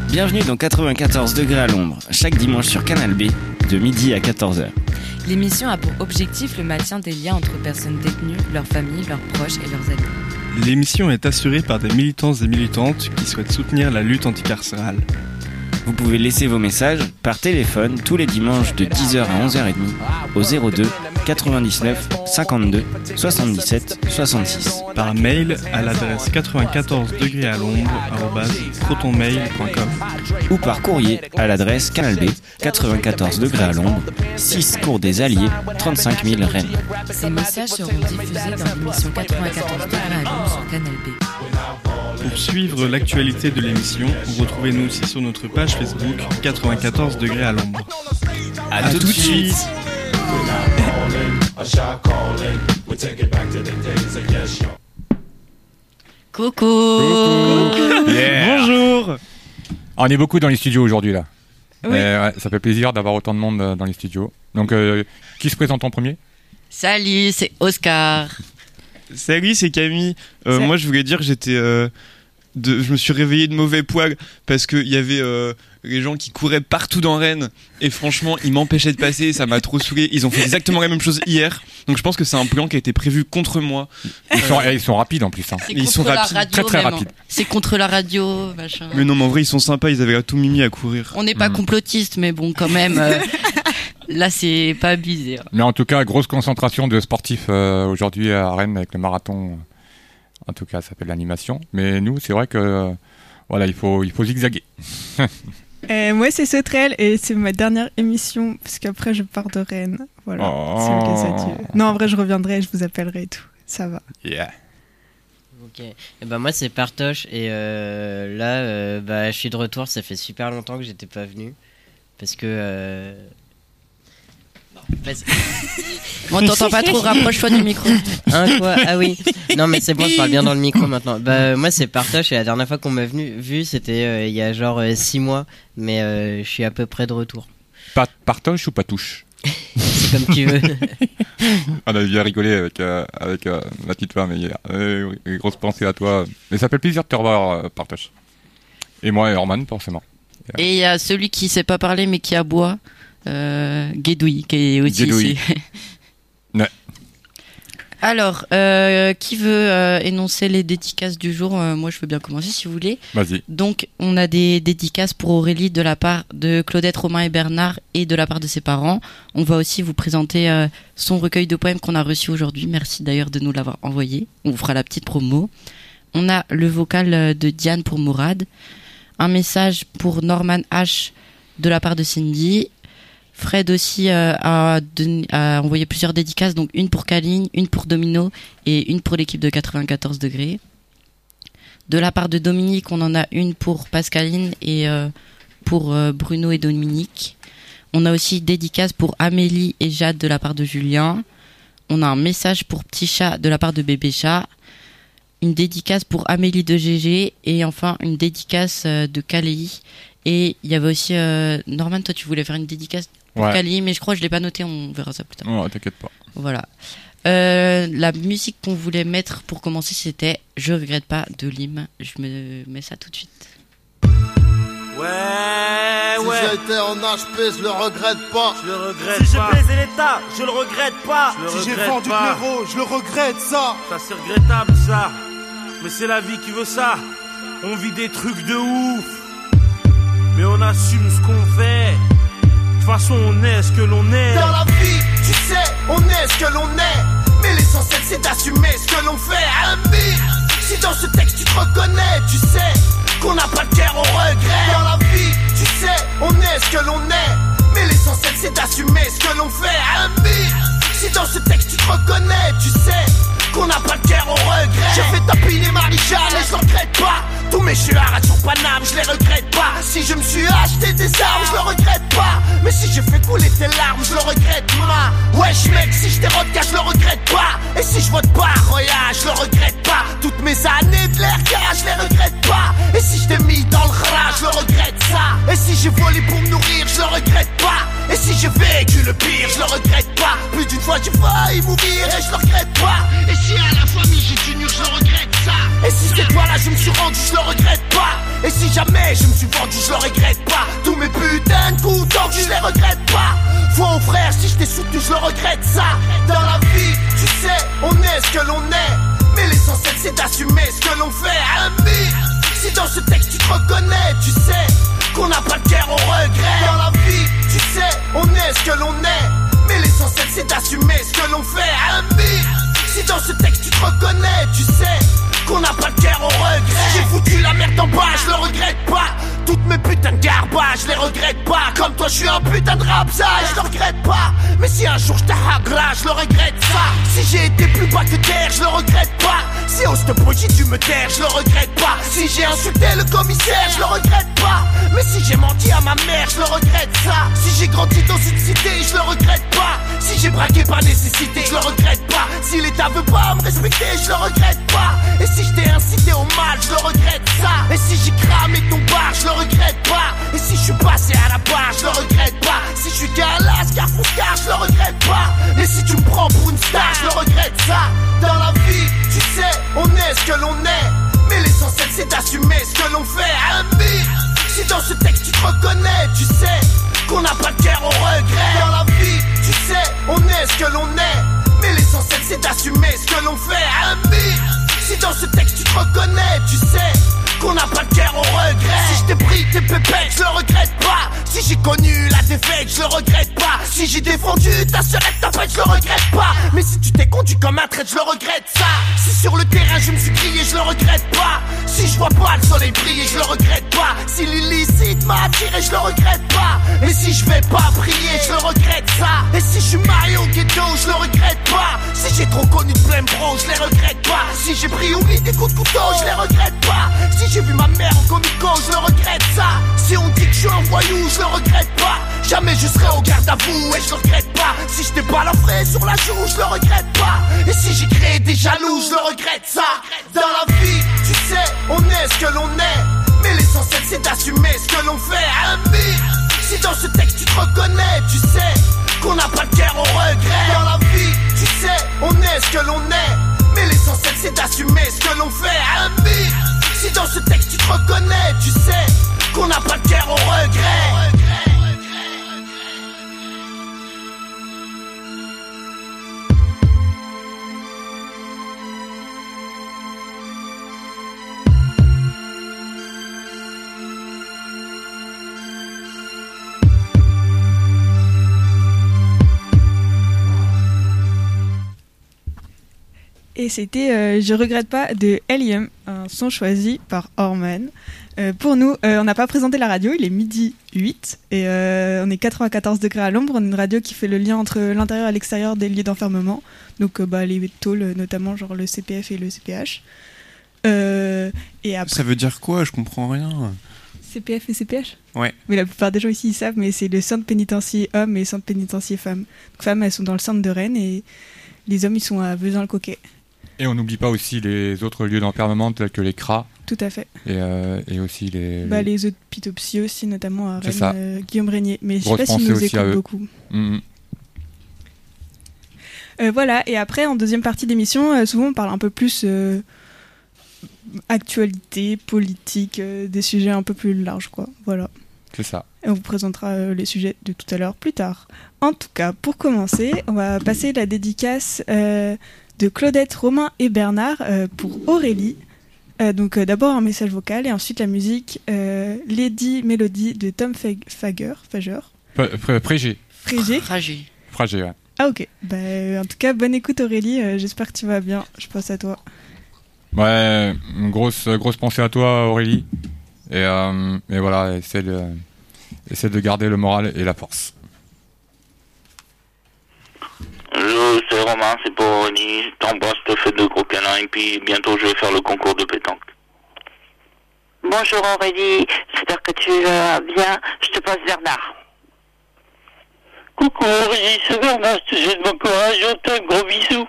Bienvenue dans 94 degrés à l'ombre, chaque dimanche sur Canal B, de midi à 14h. L'émission a pour objectif le maintien des liens entre personnes détenues, leurs familles, leurs proches et leurs amis. L'émission est assurée par des militants et militantes qui souhaitent soutenir la lutte anticarcérale. Vous pouvez laisser vos messages par téléphone tous les dimanches de 10h à 11h30 au 02 99 52 77 66. Par mail à l'adresse 94 degrés à l'ombre @protonmail.com ou par courrier à l'adresse Canal B, 94 degrés à l'ombre, 6 cours des Alliés, 35 000 Rennes. Ces messages seront diffusés dans l'émission 94 degrés à l'ombre sur Canal B. Pour suivre l'actualité de l'émission, retrouvez-nous aussi sur notre page Facebook 94 degrés à l'ombre. À tout de suite. Coucou. Yeah. Bonjour. On est beaucoup dans les studios aujourd'hui là. Oui. Ouais, ça fait plaisir d'avoir autant de monde dans les studios. Donc, qui se présente en premier ? Salut, c'est Oscar. Salut, c'est Camille. Moi, je voulais dire que je me suis réveillé de mauvais poil parce qu'il y avait les gens qui couraient partout dans Rennes et franchement, ils m'empêchaient de passer. Ça m'a trop saoulé. Ils ont fait exactement la même chose hier. Donc, je pense que c'est un plan qui a été prévu contre moi. Ils sont rapides en plus. Hein. C'est Ils contre sont la rapides. radio, Très, très même. rapides. C'est contre la radio, machin. Mais non, mais en vrai, ils sont sympas. Ils avaient tout mimi à courir. On n'est pas complotistes, mais bon, quand même. Là, c'est pas abusé. Mais en tout cas, grosse concentration de sportifs aujourd'hui à Rennes avec le marathon. En tout cas, ça fait de l'animation. Mais nous, c'est vrai que voilà, il faut zigzaguer. Moi, c'est Sauterelle et c'est ma dernière émission parce qu'après, je pars de Rennes. Voilà. C'est ok, ça tue. Non, en vrai, je reviendrai, je vous appellerai et tout. Ça va. Yeah. Ok. Et ben moi, c'est Partoche et là, je suis de retour. Ça fait super longtemps que j'étais pas venu parce que. On t'entend pas trop, rapproche-toi du micro. Hein, quoi ? Ah oui. Non, mais c'est bon, je parle bien dans le micro maintenant. Moi, c'est Partoche et la dernière fois qu'on m'a vu, c'était il y a genre 6 mois. Mais je suis à peu près de retour. Partoche ou Patouche ? C'est comme tu veux. On a bien rigolé avec la petite femme hier. Grosse pensée à toi. Mais ça fait plaisir de te revoir, Partoche. Et moi et Orman, forcément. Et il y a celui qui sait pas parler mais qui aboie. Guédouille qui est aussi Guédouille. ici. Ouais. Alors, qui veut énoncer les dédicaces du jour ? Moi, je veux bien commencer si vous voulez. Vas-y. Donc, on a des dédicaces pour Aurélie de la part de Claudette, Romain et Bernard et de la part de ses parents. On va aussi vous présenter son recueil de poèmes qu'on a reçu aujourd'hui. Merci d'ailleurs de nous l'avoir envoyé. On vous fera la petite promo. On a le vocal de Diane pour Mourad. Un message pour Norman H de la part de Cindy. Fred aussi a envoyé plusieurs dédicaces, donc une pour Kaline, une pour Domino et une pour l'équipe de 94 degrés. De la part de Dominique, on en a une pour Pascaline et pour Bruno et Dominique. On a aussi dédicace pour Amélie et Jade de la part de Julien. On a un message pour Petit Chat de la part de Bébé Chat. Une dédicace pour Amélie de GG et enfin une dédicace de Kaléi. Et il y avait aussi Norman, toi tu voulais faire une dédicace pour Kali, mais je crois que je l'ai pas noté, on verra ça plus tard. Oh, t'inquiète pas. Voilà. La musique qu'on voulait mettre pour commencer, c'était Je regrette pas de Lim. Je me mets ça tout de suite. Si j'ai été en HP, je le regrette pas. Je le regrette si pas. Si j'ai baisé l'État, je le regrette pas. Si j'ai vendu de l'euro, je le regrette ça. Ça c'est regrettable ça. Mais c'est la vie qui veut ça. On vit des trucs de ouf. Mais on assume ce qu'on fait. De toute façon, on est ce que l'on est. Dans la vie, tu sais, on est ce que l'on est. Mais l'essentiel, c'est d'assumer ce que l'on fait. Ami, si dans ce texte tu te reconnais, tu sais qu'on n'a pas de guerre au regret. Dans la vie, tu sais, on est ce que l'on est. Mais l'essentiel, c'est d'assumer ce que l'on fait. Ami, si dans ce texte tu te reconnais, tu sais qu'on n'a pas de guerre au regret. J'ai fait tapiner Marie-Jeanne et je le regrette pas. Tous mes chuards sur Paname, je les regrette pas. Si je me suis acheté des armes, je le regrette pas. Mais si j'ai fait couler tes larmes, je le regrette ma. Wesh mec, si je dérote car je le regrette pas. Et si je vote pas, Roya, je le regrette pas. Toutes mes années de l'air car je les regrette pas. Et si je t'ai mis dans le rat, je le regrette ça. Et si j'ai volé pour me nourrir, je le regrette pas. Et si j'ai vécu le pire, je le regrette pas. Plus d'une fois j'ai failli mourir et je le regrette pas. Et si à la famille j'ai tenu, je le regrette ça. Et si cette fois-là je me suis rendu, je le regrette pas. Et si jamais je me suis vendu, je le regrette pas. Tous mes putains de coups tordus, je les regrette pas. Foi aux frères, si je t'ai soutenu, je le regrette ça. Dans la vie, tu sais, on est ce que l'on est. Mais l'essentiel c'est d'assumer ce que l'on fait. Ami, si dans ce texte tu te reconnais, tu sais qu'on n'a pas de guerre au regret. Dans la vie, tu sais, on est ce que l'on est. Mais l'essentiel c'est d'assumer ce que l'on fait. Ami, si dans ce texte tu te reconnais, tu sais qu'on n'a pas de guerre au regret. J'ai foutu la merde en bas, je le regrette pas. Toutes mes putains de garbages, je les regrette pas. Comme toi je suis un putain de rapsa, je le regrette pas. Mais si un jour je t'agra, je le regrette ça. Si j'ai été plus bas que terre, je le regrette pas. Si au stop j'ai dû me taire, je le regrette pas. Si j'ai insulté le commissaire, je le regrette pas. Mais si j'ai menti à ma mère, je le regrette ça. Si j'ai grandi dans une cité, je le regrette pas. Si j'ai braqué par nécessité, je le regrette pas. Si l'État veut pas me respecter, je le regrette pas. Et si je t'ai incité au mal, je le regrette ça. Et si j'ai cramé ton bar, je le regrette pas. Et si je suis passé à la barre, je le regrette pas. Si je suis galas, car Foucar, je le regrette pas. Et si tu me prends pour une star, je le regrette ça. Dans la vie, tu sais, on est ce que l'on est. Mais l'essentiel c'est d'assumer ce que l'on fait. Ami, si dans ce texte tu te reconnais, tu sais qu'on n'a pas de guerre au regret. Dans la vie, tu sais, on est ce que l'on est. Mais l'essentiel c'est d'assumer ce que l'on fait. Ami, si dans ce texte tu te reconnais, tu sais qu'on n'a pas de guerre au regret. Si je t'ai pris tes pépettes, je le regrette pas. Si j'ai connu la défaite, je le regrette pas. Si j'ai défendu ta sœurette, ta fête, je le regrette pas. Mais si tu t'es conduit comme un traître, je le regrette ça. Si sur le terrain je me suis crié, je le regrette pas. Si je vois pas le soleil briller, je le regrette pas. Si l'illicite m'a attiré, je le regrette pas. Et si je vais pas prier, je le regrette ça. Et si je suis marié au ghetto, je le regrette pas. Si j'ai trop connu de plein bro, je les regrette pas. Si j'ai pris ou mis des coups de couteau, je les regrette pas. Si j'ai vu ma mère en comico, je le regrette ça. Si on dit que je suis un voyou, je le regrette pas. Jamais je serai au garde à vous et je le regrette pas. Si je t'ai balafré sur la joue, je le regrette pas. Et si j'ai créé des jaloux, je le regrette ça. Dans la vie, tu sais, on est ce que l'on est. Mais l'essentiel c'est d'assumer ce que l'on fait. Ami, si dans ce texte tu te reconnais, tu sais qu'on n'a pas de guerre au regret. Dans la vie, tu sais, on est ce que l'on est. Mais l'essentiel c'est d'assumer ce que l'on fait. Ami, si dans ce texte tu te reconnais, tu sais qu'on n'a pas de guerre au regret. Et c'était Je regrette pas de Helium, un son choisi par Orman. Pour nous, on n'a pas présenté la radio, il est 12h08 et on est 94 degrés à l'ombre. On est une radio qui fait le lien entre l'intérieur et l'extérieur des lieux d'enfermement, donc les tôles notamment, genre le CPF et le CPH. Et après... Ça veut dire quoi? Je comprends rien. CPF et CPH? Ouais. Mais la plupart des gens ici ils savent, mais c'est le centre pénitentiaire hommes et le centre pénitentiaire femmes. Donc femmes, elles sont dans le centre de Rennes et les hommes ils sont à Vezin-le-Coquet. Et on n'oublie pas aussi les autres lieux d'enfermement tels que les CRA. Tout à fait. Et aussi les hôpitaux psy aussi, notamment à Rennes, Guillaume Régnier. Mais je sais pas s'ils nous écoutent beaucoup. Voilà, et après, en deuxième partie d'émission, souvent on parle un peu plus actualité, politique, des sujets un peu plus larges, quoi. Voilà. C'est ça. Et on vous présentera les sujets de tout à l'heure plus tard. En tout cas, pour commencer, on va passer la dédicace de Claudette, Romain et Bernard pour Aurélie. Donc d'abord un message vocal et ensuite la musique Lady Melody de Tom Fager. Frégé. Fragé, ouais. Ah ok. En tout cas, bonne écoute Aurélie, j'espère que tu vas bien, je pense à toi. Ouais, une grosse pensée à toi Aurélie. Et voilà, essaie de garder le moral et la force. Hello, c'est Romain, c'est pour Aurélie. Je t'embrasse, je te fais de gros câlins et puis bientôt je vais faire le concours de pétanque. Bonjour Aurélie, j'espère que tu vas bien. Je te passe Bernard. Coucou Aurélie, c'est Bernard, je te souhaite bon courage, je te fais un gros bisou.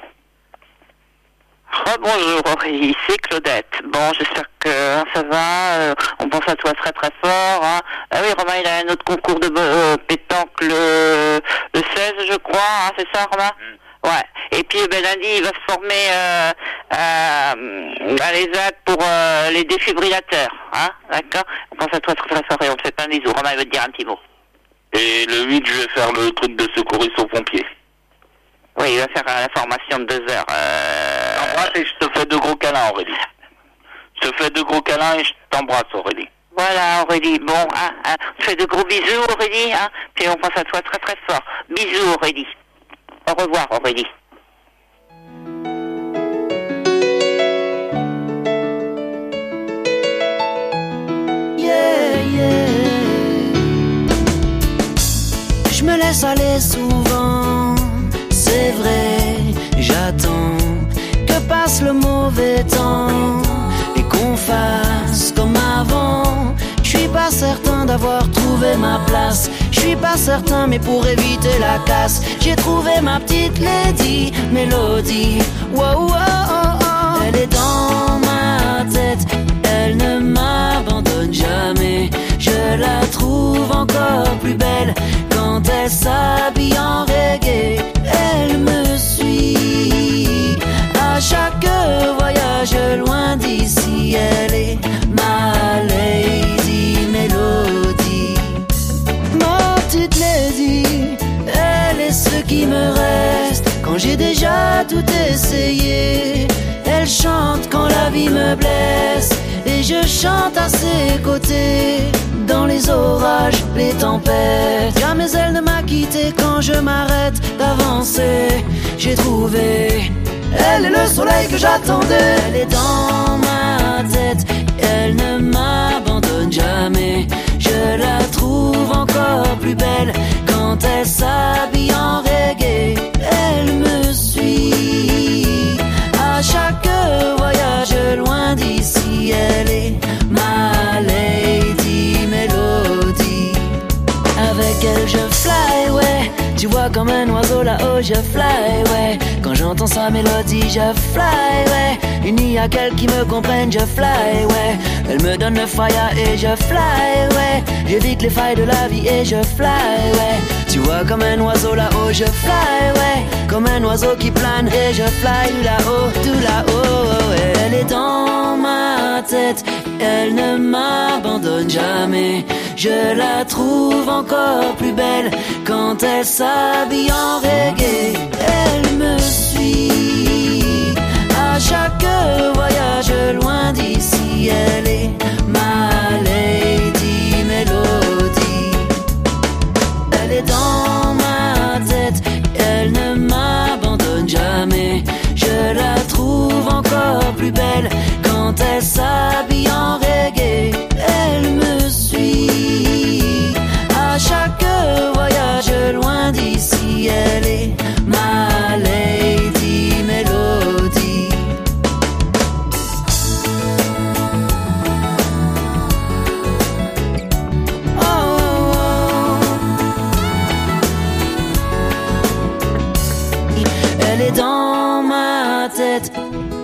Bonjour Aurélie, c'est Claudette. Bon, j'espère que ça va, on pense à toi très très fort. Hein. Ah oui, Romain, il a un autre concours de pétanque le 16, je crois, hein, c'est ça Romain? Ouais. Et puis lundi, il va se former à l'ESAT pour les défibrillateurs. Hein, d'accord? On pense à toi très très fort et on te fait plein de bisous. Romain veut te dire un petit mot. Et le 8, je vais faire le truc de secouriste aux pompiers. Oui, il va faire la formation de 2 heures. T'embrasse et je te fais de gros câlins, Aurélie. Je te fais de gros câlins et je t'embrasse, Aurélie. Voilà, Aurélie. Bon, on te fait de gros bisous, Aurélie. Hein, puis on pense à toi très très fort. Bisous, Aurélie. Au revoir, Aurélie. Je me laisse aller souvent, c'est vrai, j'attends que passe le mauvais temps et qu'on fasse comme avant. Je suis pas certain d'avoir trouvé ma place, je suis pas certain mais pour éviter la casse, j'ai trouvé ma petite lady Mélodie. Wow, wow, oh, oh. Elle est dans ma tête, elle ne m'abandonne jamais. Je la trouve encore plus belle quand elle s'habille en reggae. Elle me suit à chaque voyage loin d'ici. Elle est ma lady Mélodie. Ma petite lady, elle est ce qui me reste quand j'ai déjà tout essayé. Elle chante quand la vie me blesse et je chante à ses côtés. Dans les orages, les tempêtes, jamais elle ne m'a quitté quand je m'arrête d'avancer. J'ai trouvé, elle est le soleil que j'attendais. Elle est dans ma tête, elle ne m'abandonne jamais. Je la trouve encore plus belle quand elle s'habille en reggae. Elle me suit à chaque voyage loin d'ici. Elle est ma lady Mélodie. Avec elle je fly, ouais. Tu vois comme un oiseau là-haut je fly, ouais. Quand j'entends sa mélodie je fly, ouais. Il n'y a qu'elle qui me comprenne, je fly, ouais. Elle me donne le fire et je fly, ouais. J'évite les failles de la vie et je fly, ouais. Tu vois comme un oiseau là-haut je fly, ouais. Comme un oiseau qui plane et je fly tout là-haut, ouais. Elle est dans ma tête, elle ne m'abandonne jamais. Je la trouve encore plus belle quand elle s'habille en reggae. Elle me suit à chaque voyage loin d'ici. Elle est ma lady Mélodie. Elle est dans ma tête, elle ne m'abandonne jamais. Je la trouve encore plus belle quand elle s'habille en reggae. Elle me suit à chaque voyage loin d'ici. Elle est ma lady Mélodie. Oh, oh, oh. Elle est dans ma tête.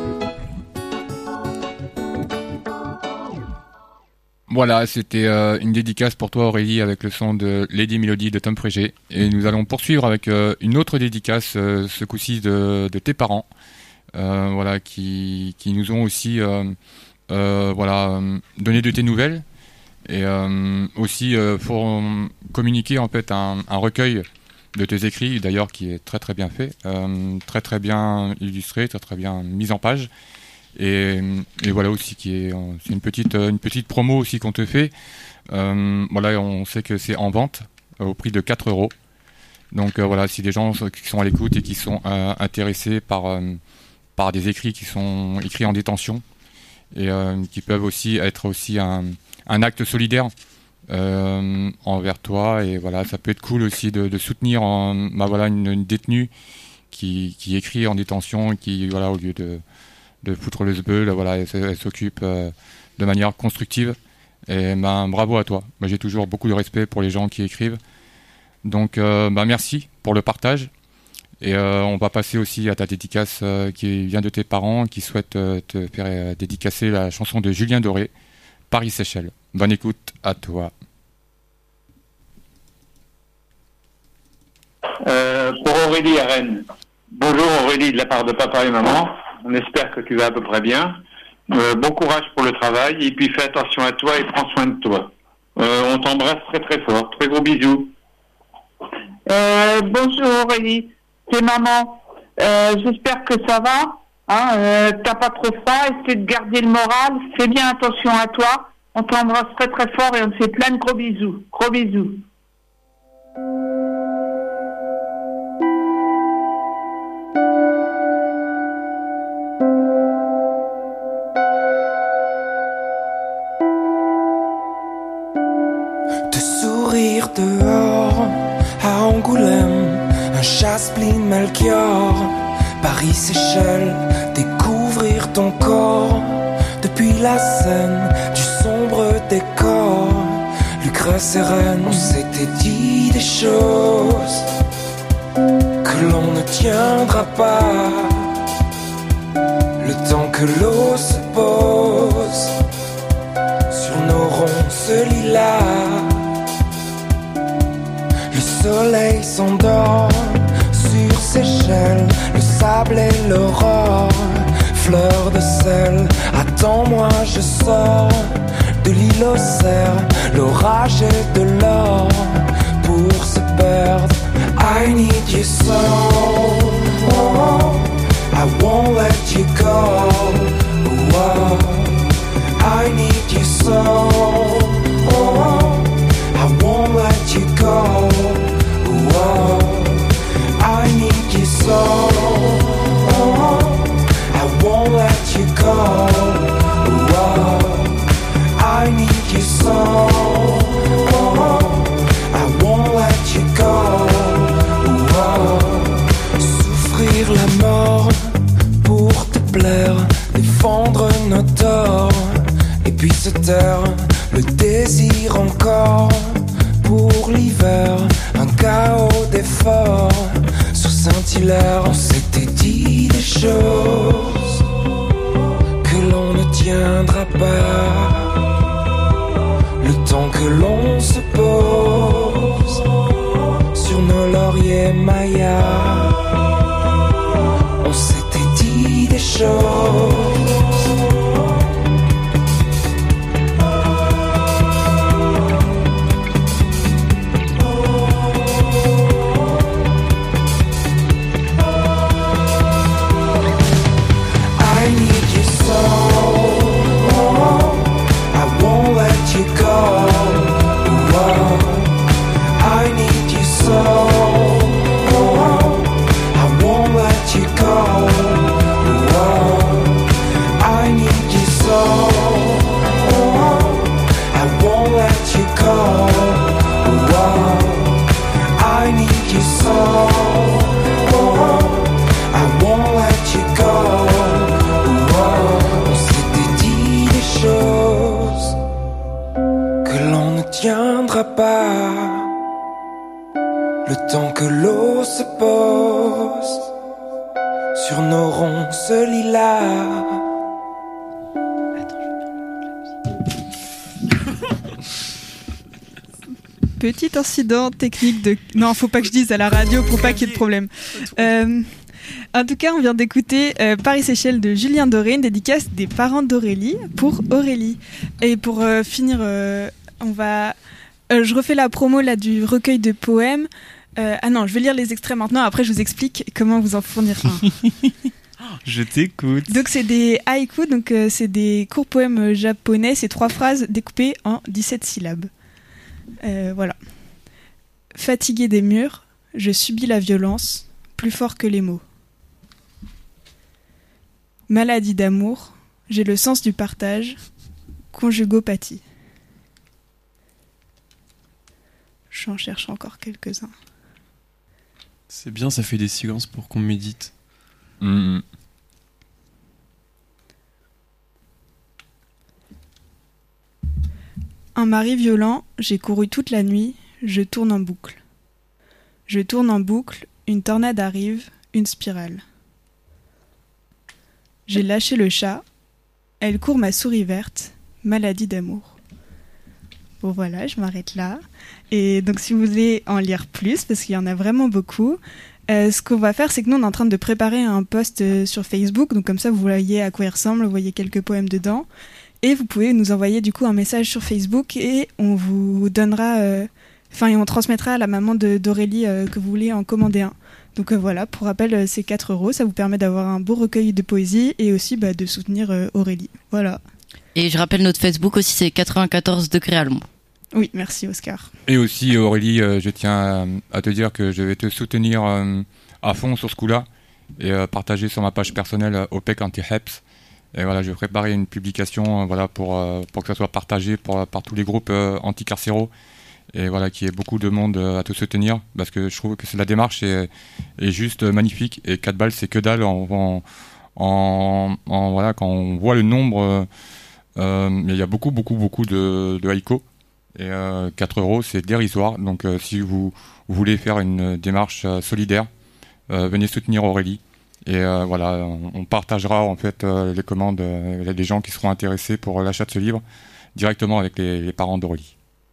Voilà, c'était une dédicace pour toi Aurélie avec le son de Lady Melody de Tom Frégé. Et nous allons poursuivre avec une autre dédicace, ce coup-ci de tes parents, voilà, qui nous ont aussi voilà, donné de tes nouvelles. Et aussi pour communiquer en fait un recueil de tes écrits, d'ailleurs qui est très très bien fait, très très bien illustré, très très bien mis en page. Et voilà aussi c'est une petite promo aussi qu'on te fait. Voilà, on sait que c'est en vente au prix de 4 €. Donc voilà, si des gens qui sont à l'écoute et qui sont intéressés par des écrits qui sont écrits en détention et qui peuvent aussi être aussi un acte solidaire envers toi, et voilà, ça peut être cool aussi de soutenir voilà, une détenue qui écrit en détention et qui, voilà, au lieu de foutre le zbeul, voilà, elle s'occupe de manière constructive. Et bravo à toi. J'ai toujours beaucoup de respect pour les gens qui écrivent. Donc merci pour le partage. Et on va passer aussi à ta dédicace qui vient de tes parents, qui souhaitent te faire dédicacer la chanson de Julien Doré, Paris-Séchelles. Bonne écoute à toi. Pour Aurélie à Rennes. Bonjour Aurélie, de la part de papa et maman. On espère que tu vas à peu près bien. Bon courage pour le travail et puis fais attention à toi et prends soin de toi. On t'embrasse très très fort. Très gros bisous. Bonjour Aurélie, c'est maman. J'espère que ça va. Hein, t'as pas trop faim, essaie de garder le moral. Fais bien attention à toi. On t'embrasse très très fort et on te fait plein de gros bisous. Gros bisous. De sourire dehors à Angoulême, un Chasse-Pline Melchior, Paris-Séchelles, découvrir ton corps depuis la scène du sombre décor. Lucrèce et Rennes, on s'était dit des choses que l'on ne tiendra pas. Le temps que l'eau se pose sur nos ronces lilas, le soleil s'endort sur Seychelles, le sable et l'aurore, fleur de sel. Attends-moi, je sors de l'île aux cerfs, l'orage et de l'or pour se perdre. I need you so, oh, I won't let you go. Oh, I need you so, oh, I won't let you go. Oh, I need you so, oh, I won't let you go. Oh, I need you so, oh, I won't let you go. Oh, souffrir la mort pour te plaire, défendre nos torts, et puis se taire, le désir encore pour l'hiver, un chaos d'efforts sur Saint-Hilaire. On s'était dit des choses que l'on ne tiendra pas. Le temps que l'on se pose sur nos lauriers mayas, on s'était dit des choses. Pas le temps que l'eau se pose sur nos ronces lilas. Petit incident technique de... Non, faut pas que je dise à la radio pour pas qu'il y ait de problème. En tout cas, on vient d'écouter Paris-Séchelles de Julien Doré, une dédicace des parents d'Aurélie pour Aurélie. Et pour finir, on va... je refais la promo là, du recueil de poèmes. Ah non, je vais lire les extraits maintenant, après je vous explique comment vous en fournir un. Je t'écoute. Donc c'est des haïkus, donc c'est des courts poèmes japonais, c'est 3 phrases découpées en 17 syllabes. Voilà. Fatigué des murs, je subis la violence, plus fort que les mots. Maladie d'amour, j'ai le sens du partage, conjugopathie. J'en cherche encore quelques-uns. C'est bien, ça fait des silences pour qu'on médite. Mmh. Un mari violent, j'ai couru toute la nuit, je tourne en boucle. Je tourne en boucle, une tornade arrive, une spirale. J'ai lâché le chat, elle court ma souris verte, maladie d'amour. Bon voilà, je m'arrête là. Et donc si vous voulez en lire plus, parce qu'il y en a vraiment beaucoup, Ce qu'on va faire, c'est que nous, on est en train de préparer un post sur Facebook. Donc comme ça, vous voyez à quoi il ressemble, vous voyez quelques poèmes dedans. Et vous pouvez nous envoyer du coup un message sur Facebook et on vous donnera... et on transmettra à la maman d'Aurélie que vous voulez en commander un. Donc voilà, pour rappel, c'est 4 €. Ça vous permet d'avoir un beau recueil de poésie et aussi de soutenir Aurélie. Voilà. Et je rappelle notre Facebook aussi, c'est 94 degrés à l'ombre. Oui, merci Oscar. Et aussi Aurélie, je tiens à te dire que je vais te soutenir à fond sur ce coup-là et partager sur ma page personnelle OPEC Anti-HEPS. Et voilà, je vais préparer une publication pour que ça soit partagé par tous les groupes anticarcéraux. Et voilà, qu'il y ait beaucoup de monde à te soutenir, parce que je trouve que la démarche est juste magnifique. Et 4 balles, c'est que dalle. Voilà, quand on voit le nombre, il y a beaucoup de haïkus. Et 4 €, c'est dérisoire. Donc si vous voulez faire une démarche solidaire, venez soutenir Aurélie. Et voilà, on partagera en fait les commandes des gens qui seront intéressés pour l'achat de ce livre directement avec les parents d'Aurélie.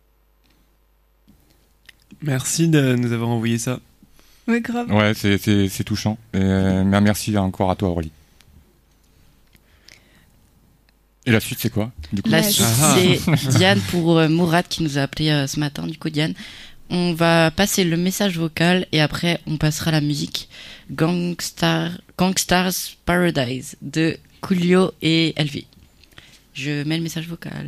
Merci de nous avoir envoyé ça. Oui, grave. Ouais, c'est touchant. Et merci encore à toi, Aurélie. Et la suite, c'est quoi du coup? La suite, c'est Diane pour Mourad qui nous a appelé ce matin. Du coup, Diane, on va passer le message vocal et après, on passera la musique Gangstars Paradise de Coolio et LV. Je mets le message vocal.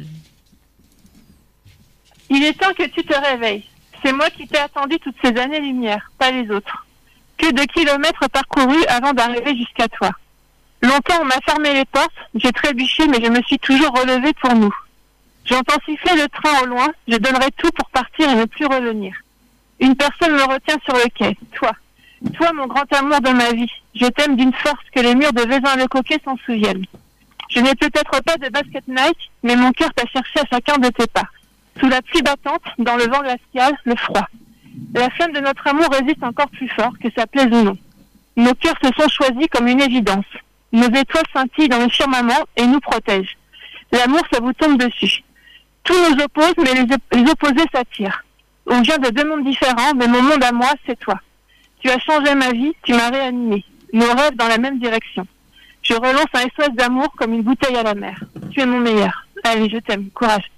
Il est temps que tu te réveilles. C'est moi qui t'ai attendu toutes ces années-lumière, pas les autres. Que de kilomètres parcourus avant d'arriver jusqu'à toi. Longtemps on m'a fermé les portes, j'ai trébuché mais je me suis toujours relevée pour nous. J'entends siffler le train au loin, je donnerai tout pour partir et ne plus revenir. Une personne me retient sur le quai, toi. Toi mon grand amour de ma vie, je t'aime d'une force que les murs de Vezin-le-Coquet s'en souviennent. Je n'ai peut-être pas de basket Nike, mais mon cœur t'a cherché à chacun de tes pas. Sous la pluie battante, dans le vent glacial, le froid. La flamme de notre amour résiste encore plus fort, que ça plaise ou non. Nos cœurs se sont choisis comme une évidence. Nos étoiles scintillent dans le firmament et nous protègent. L'amour, ça vous tombe dessus. Tout nous oppose, mais les opposés s'attirent. On vient de 2 mondes différents, mais mon monde à moi, c'est toi. Tu as changé ma vie, tu m'as réanimé. Nos rêves dans la même direction. Je relance un SOS d'amour comme une bouteille à la mer. Tu es mon meilleur. Allez, je t'aime. Courage.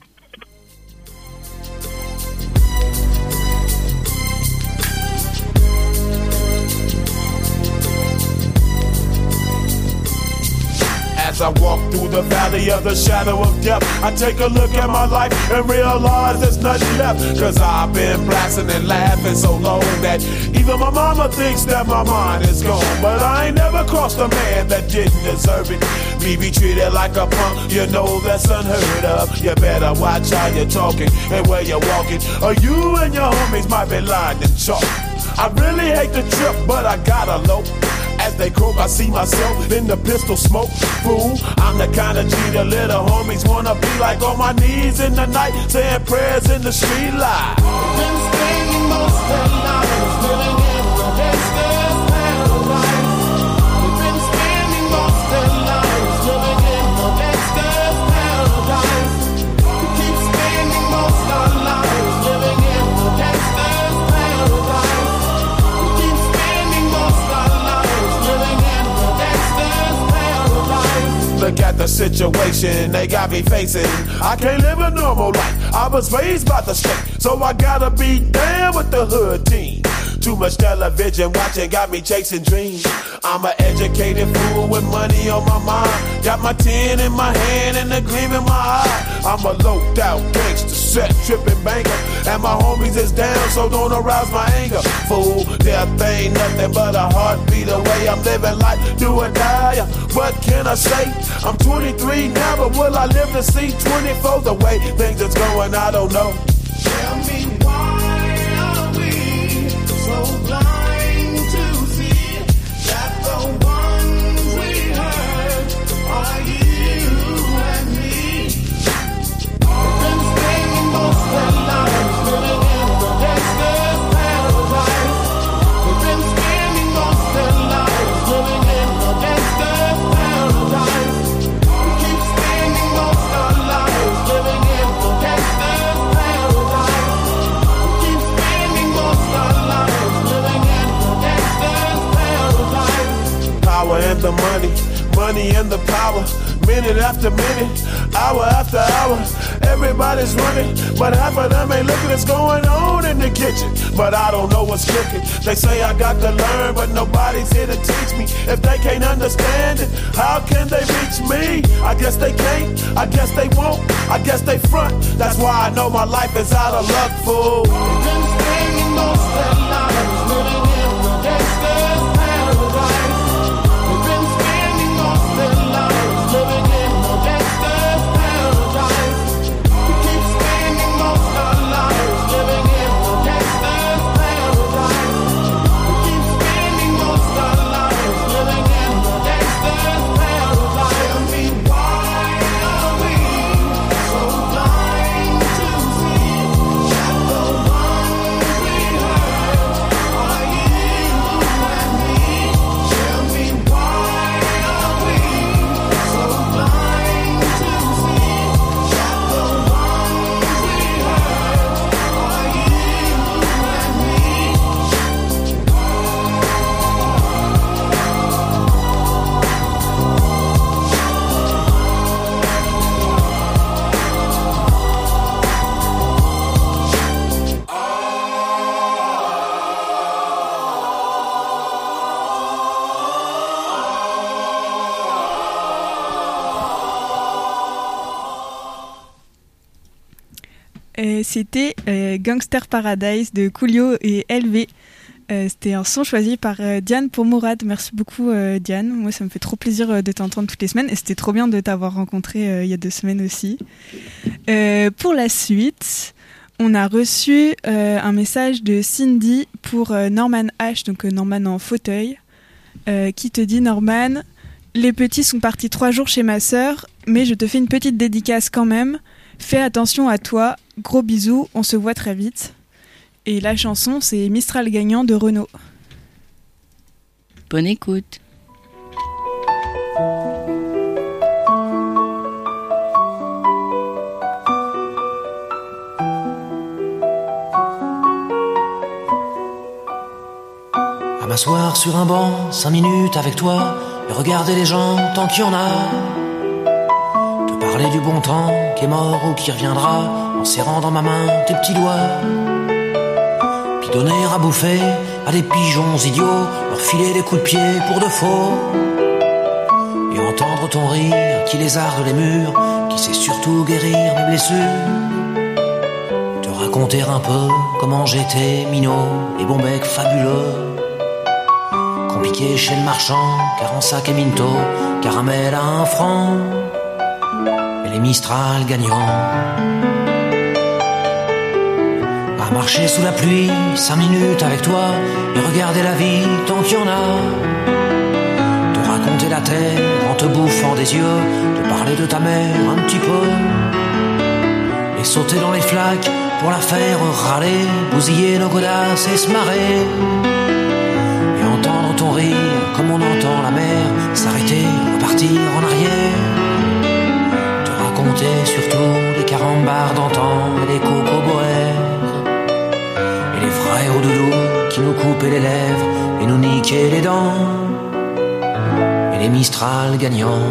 As I walk through the valley of the shadow of death, I take a look at my life and realize there's nothing left. Cause I've been blasting and laughing so long that even my mama thinks that my mind is gone. But I ain't never crossed a man that didn't deserve it. Me be treated like a punk, you know that's unheard of. You better watch how you're talking and where you're walking, or you and your homies might be lined in chalk. I really hate the trip, but I gotta low. As they croak, I see myself in the pistol smoke. Fool, I'm the kind of G the little homies wanna be like, on my knees in the night, saying prayers in the street light. Been spending most of the night living in the gangster's paradise. We've been spending most of the night living in the gangster's paradise. We keep spending most of our lives living in the gangster's paradise. We keep spending most of our lives living in the gangster's paradise. Look at the situation they got me facing. I can't live a normal life. I was raised by the state, so I gotta be down with the hood team. Too much television watching got me chasing dreams. I'm an educated fool with money on my mind. Got my 10 in my hand and a gleam in my eye. I'm a loped out gangster, set tripping banker, and my homies is down, so don't arouse my anger. Fool, death ain't nothing but a heartbeat away. I'm living life, do or die. What can I say? I'm 23 now, but will I live to see 24? The way things is going, I don't know. Tell me why are we so blind to see that the ones we hurt are you and me? We've been spending most of our lives living in the gangster's paradise. We've been spending most of our lives living in the gangster's paradise. We keep spending most of our lives living in the gangster's paradise. money and the power. Minute after minute, hour after hour, everybody's running, but half of them ain't looking what's going on in the kitchen. But I don't know what's cooking. They say I got to learn, but nobody's here to teach me. If they can't understand it, how can they reach me? I guess they can't, I guess they won't, I guess they front. That's why I know my life is out of luck, fool. They've been spending most of their lives living in the gangster's paradise. They've been spending most of their lives living in the gangster's paradise. We keep spending most of our lives living in the gangster's paradise. We keep spending most of our lives living in the gangster's paradise. Tell me why are we so blind to see that the ones we hurt are you and me? Tell me why are we so blind to see that the ones we hurt are you and me? C'était Gangster Paradise de Coolio et LV. C'était un son choisi par Diane pour Mourad. Merci beaucoup Diane. Moi ça me fait trop plaisir de t'entendre toutes les semaines et c'était trop bien de t'avoir rencontré il y a 2 semaines aussi. Pour la suite, on a reçu un message de Cindy pour Norman H, donc Norman en fauteuil, qui te dit: Norman, les petits sont partis 3 jours chez ma sœur, mais je te fais une petite dédicace quand même. Fais attention à toi, gros bisous, on se voit très vite. Et la chanson, c'est Mistral gagnant de Renaud. Bonne écoute. À m'asseoir sur un banc, 5 minutes avec toi, et regarder les gens tant qu'il y en a. Te parler du bon temps qui est mort ou qui reviendra, en serrant dans ma main tes petits doigts. Puis donner à bouffer à des pigeons idiots, leur filer des coups de pied pour de faux. Et entendre ton rire qui lézarde les murs, qui sait surtout guérir mes blessures. Te raconter un peu comment j'étais minot et bon bec fabuleux. Compliqué chez le marchand, car en sac et minto, caramel à 1 franc, et les Mistral gagnants. À marcher sous la pluie, 5 minutes avec toi, et regarder la vie tant qu'il y en a. Te raconter la terre en te bouffant des yeux, te parler de ta mère un petit peu, et sauter dans les flaques pour la faire râler, bousiller nos godasses et se marrer. Et entendre ton rire comme on entend la mer s'arrêter, repartir en arrière. Te raconter surtout les carambars d'antan et les cocoboères. Et les vrais hauts doudous qui nous coupaient les lèvres et nous niquaient les dents. Et les Mistral gagnants.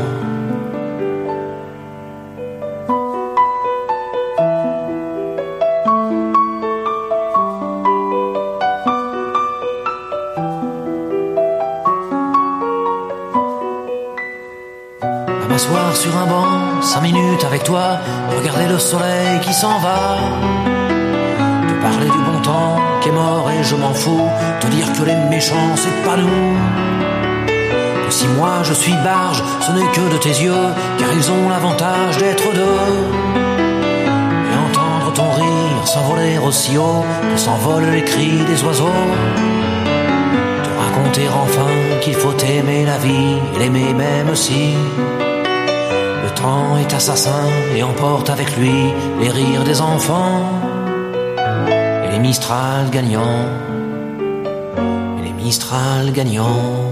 M'asseoir sur un banc, 5 minutes avec toi, regarder le soleil qui s'en va. Te parler du bon temps qui est mort et je m'en fous, te dire que les méchants c'est pas nous. Que si moi je suis barge, ce n'est que de tes yeux, car ils ont l'avantage d'être deux. Et entendre ton rire s'envoler aussi haut que s'envolent les cris des oiseaux. Te raconter enfin qu'il faut aimer la vie et l'aimer même si le temps est assassin et emporte avec lui les rires des enfants. Et les Mistral gagnants. Et les Mistral gagnants.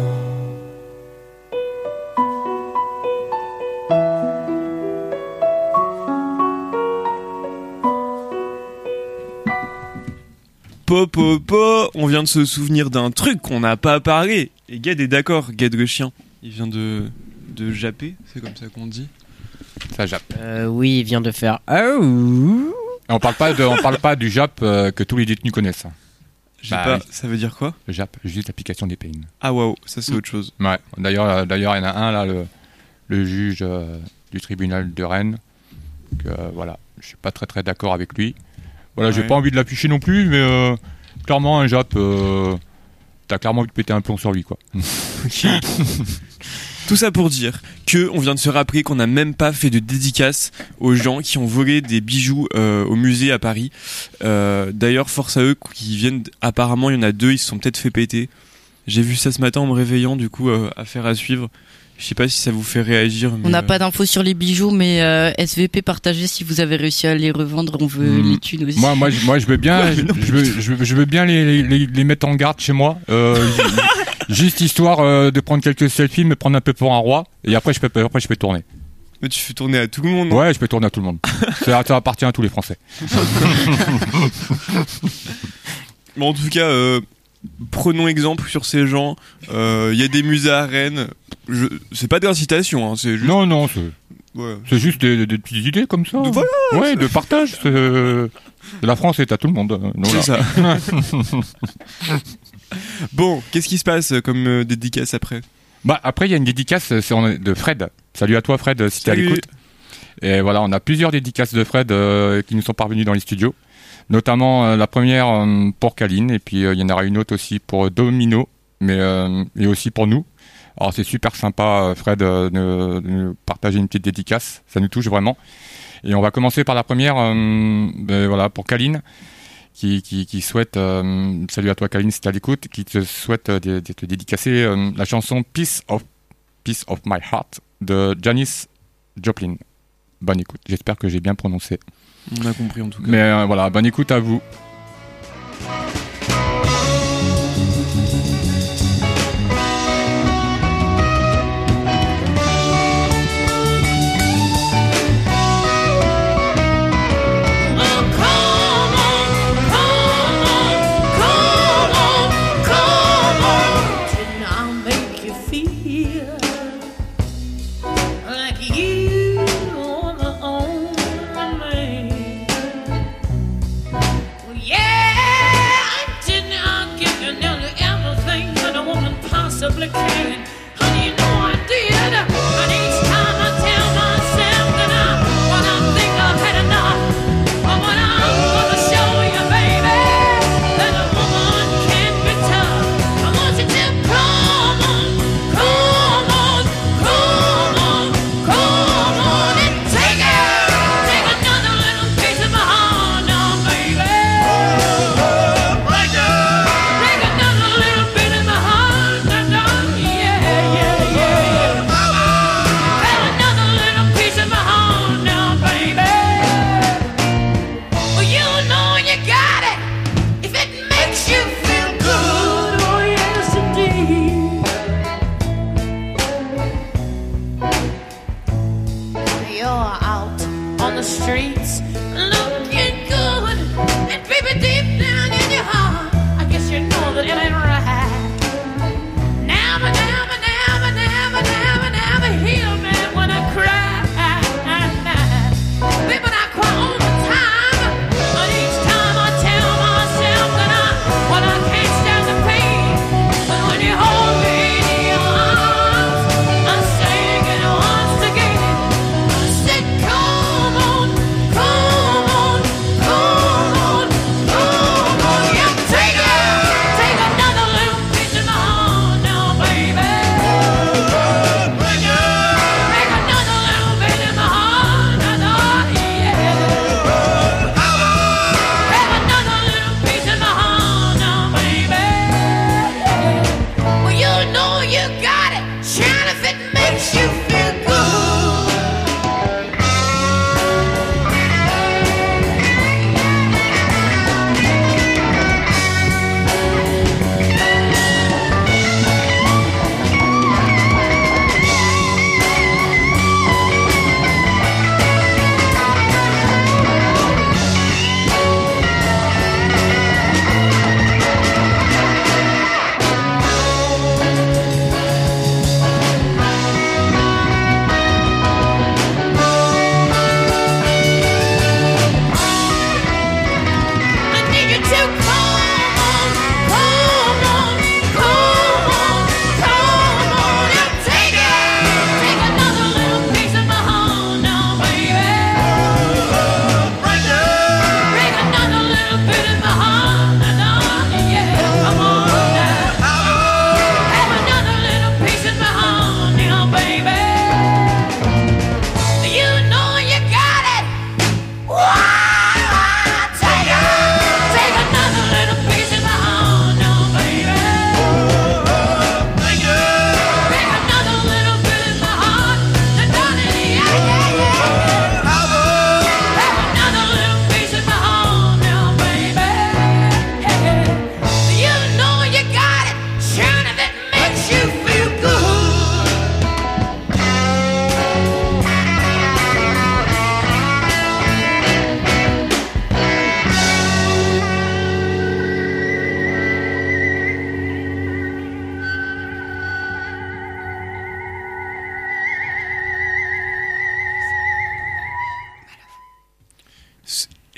On vient de se souvenir d'un truc qu'on n'a pas parlé. Et Ged est d'accord, Ged le chien. Il vient de de japper, c'est comme ça qu'on dit. Ça jappe. Oui, il vient de faire. On parle pas du Jap que tous les détenus connaissent. Ça veut dire quoi? Le Jap, juste l'application des peines. Ah waouh, ça c'est autre chose. Ouais. D'ailleurs, il y en a un là, le juge du tribunal de Rennes. Que, voilà, je suis pas très très d'accord avec lui. Voilà, j'ai pas envie de l'afficher non plus, mais clairement un Jap, t'as clairement envie de péter un plomb sur lui, quoi. Tout ça pour dire que on vient de se rappeler qu'on n'a même pas fait de dédicace aux gens qui ont volé des bijoux au musée à Paris. D'ailleurs, force à eux qui viennent. Apparemment, il y en a 2, ils se sont peut-être fait péter. J'ai vu ça ce matin en me réveillant, du coup, affaire à suivre. Je sais pas si ça vous fait réagir. Mais on n'a pas d'infos sur les bijoux, mais SVP, partagez si vous avez réussi à les revendre. On veut les thunes aussi. Moi, je veux bien, je veux bien les mettre en garde chez moi. Juste histoire de prendre quelques selfies, me prendre un peu pour un roi, et après je peux tourner. Mais tu fais tourner à tout le monde, non? Ouais, je peux tourner à tout le monde. Ça appartient à tous les Français. Mais en tout cas, prenons exemple sur ces gens. Il y a des musées à Rennes. C'est pas d'incitation, hein, c'est juste... Non, c'est juste des petites idées comme ça. Voilà, ouais, de partage. La France est à tout le monde. C'est ça. Bon, qu'est-ce qui se passe comme dédicace après? Après, il y a une dédicace de Fred. Salut à toi, Fred, si t'es à l'écoute. Et voilà, on a plusieurs dédicaces de Fred qui nous sont parvenues dans les studios. Notamment la première pour Kaline, et puis il y en aura une autre aussi pour Domino, et aussi pour nous. Alors c'est super sympa, Fred, de nous partager une petite dédicace. Ça nous touche vraiment. Et on va commencer par la première, voilà, pour Kaline. Qui souhaite, salut à toi Kaline si t'es à l'écoute, qui te souhaite de te dédicacer la chanson Piece of My Heart de Janis Joplin. Bonne écoute, j'espère que j'ai bien prononcé. On a compris en tout cas. Mais voilà, bonne écoute à vous. Come on,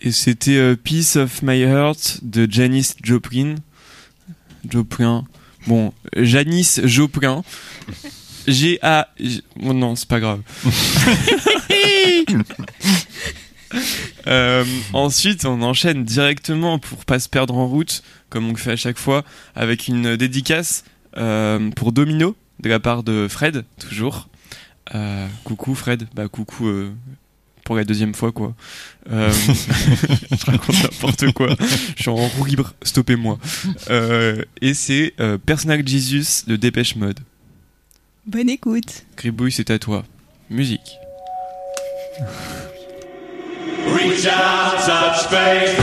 Et c'était Piece of My Heart de Janis Joplin. Bon, Janis Joplin. Oh non, c'est pas grave. Ensuite, on enchaîne directement pour pas se perdre en route, comme on le fait à chaque fois, avec une dédicace pour Domino de la part de Fred, toujours. Coucou Fred, coucou pour la deuxième fois quoi. Je raconte n'importe quoi. Je suis en roue libre, stoppez-moi. Et c'est Personal Jesus de Dépêche Mode. Bonne écoute. Gribouille, c'est à toi. Musique. Reach out, touch faith.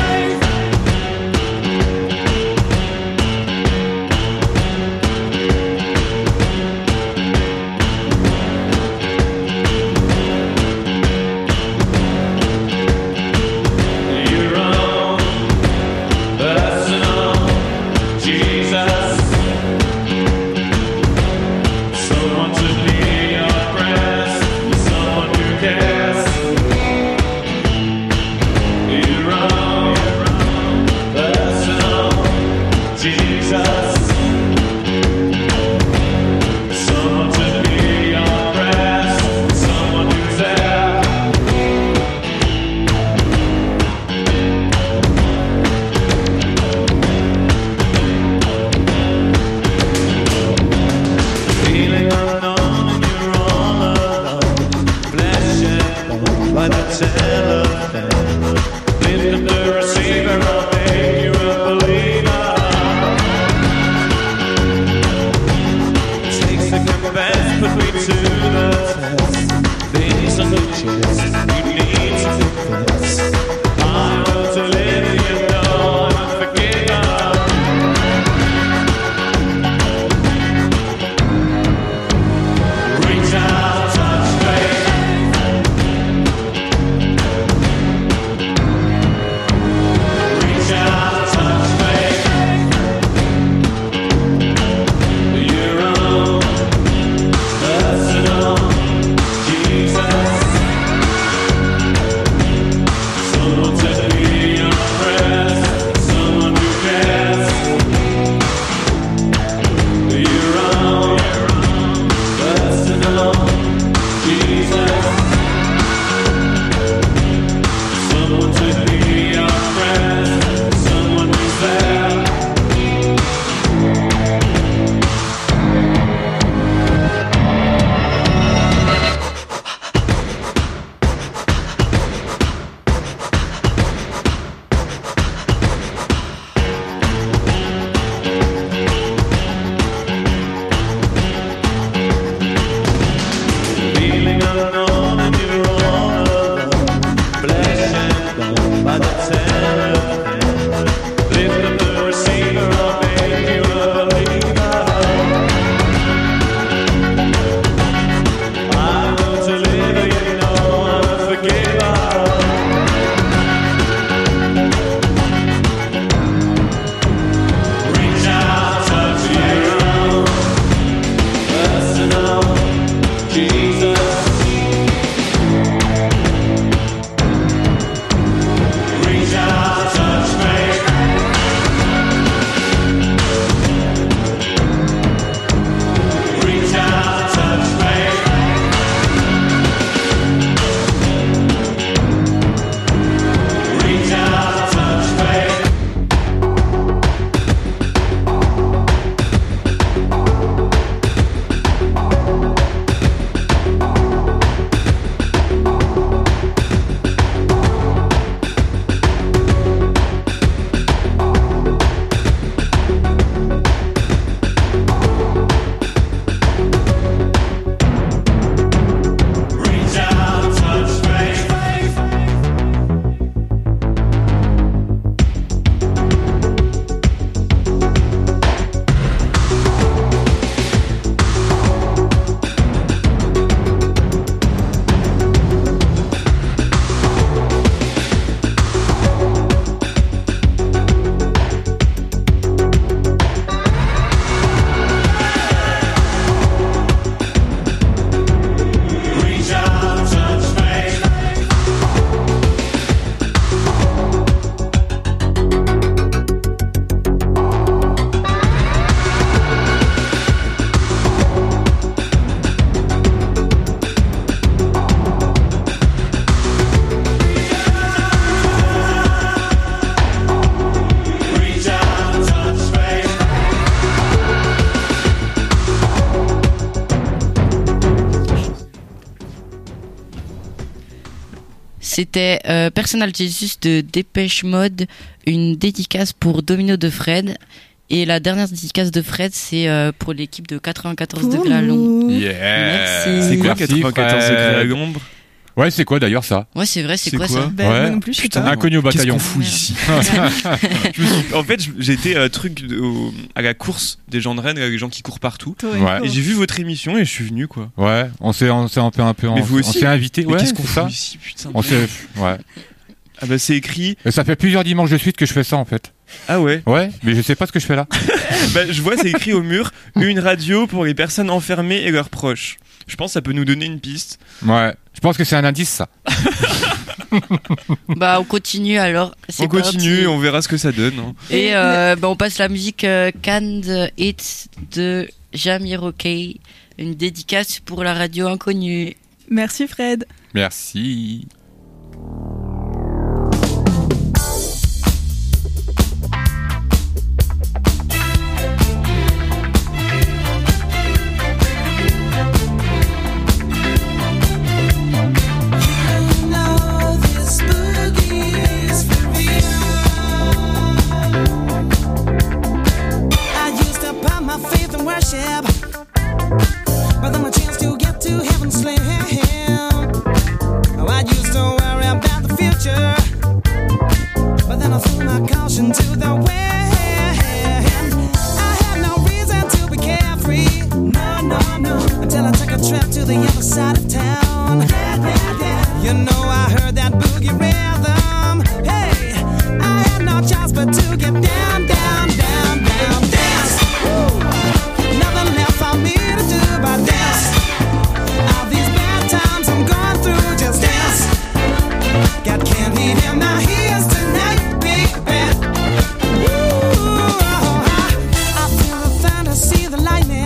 C'était Personal Jesus de Dépêche Mode, une dédicace pour Domino de Fred. Et la dernière dédicace de Fred, c'est pour l'équipe de 94 degrés à l'ombre. Yeah. Merci. C'est quoi 94 degrés à l'ombre? Ouais, c'est quoi d'ailleurs ça? Ouais, c'est vrai, c'est quoi ça? Ben, moi non plus, je sais pas. Inconnu au bataillon. Qu'est-ce qu'on fout ici? En fait, j'étais à la course des gens de Rennes, les gens qui courent partout. Ouais. Et j'ai vu votre émission et je suis venu, quoi. Ouais, on s'est un peu Mais vous aussi? on s'est invité. Mais Ouais, qu'est-ce qu'on c'est ça. fout ici, putain? Ouais. Ah bah c'est écrit. Et ça fait plusieurs dimanches de suite que je fais ça en fait. Ah ouais? Ouais, mais je sais pas ce que je fais là. Bah je vois, c'est écrit au mur, une radio pour les personnes enfermées et leurs proches. Je pense que ça peut nous donner une piste. Ouais, je pense que c'est un indice ça. Bah on continue alors. C'est On continue, parti. on verra ce que ça donne. Hein. Et on passe la musique Canned Hits de Jamiroquai, une dédicace pour la radio inconnue. Merci Fred. Merci. But then a chance to get to heaven slam. I used to worry about the future, but then I threw my caution to the wind. I had no reason to be carefree, no, until I took a trip to the other side of town. You know I heard that boogie rhythm. Hey, I had no choice but to get down, down, down, down, dance. Woo! Nothing left for me to do but dance. All these bad times I'm going through, just dance. Got candy in my ears tonight, baby. Ooh, I feel the thunder, see the lightning.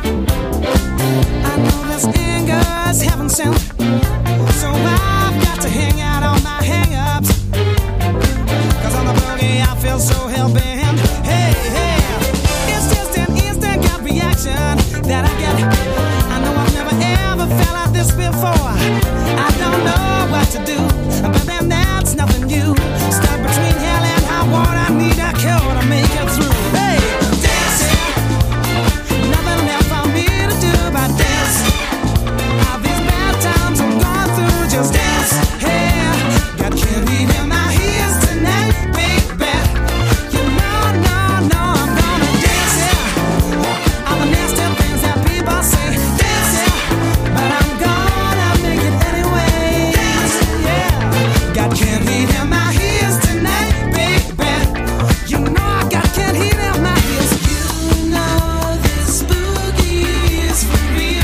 I know this anger's heaven sent, so I've got to hang out on my hang-ups. 'Cause on the boogie I feel so hell-bent. Hey, it's just an instant gut reaction that I get. I know I've never ever felt like this before. I don't know what to do, but then that's nothing new. Stuck between hell and high water, I need a cure to make it through. Hey, dance, nothing left for me to do but dance. All these bad times I'm going through, just dance. Hey, got candy in my ears tonight, baby. You know, no, I'm gonna dance, yeah. All the nasty things that people say, dance, yeah. But I'm gonna make it anyway. Dance, yeah. Got candy in my ears tonight, baby. You know I got candy in my ears. You know this boogie is for real.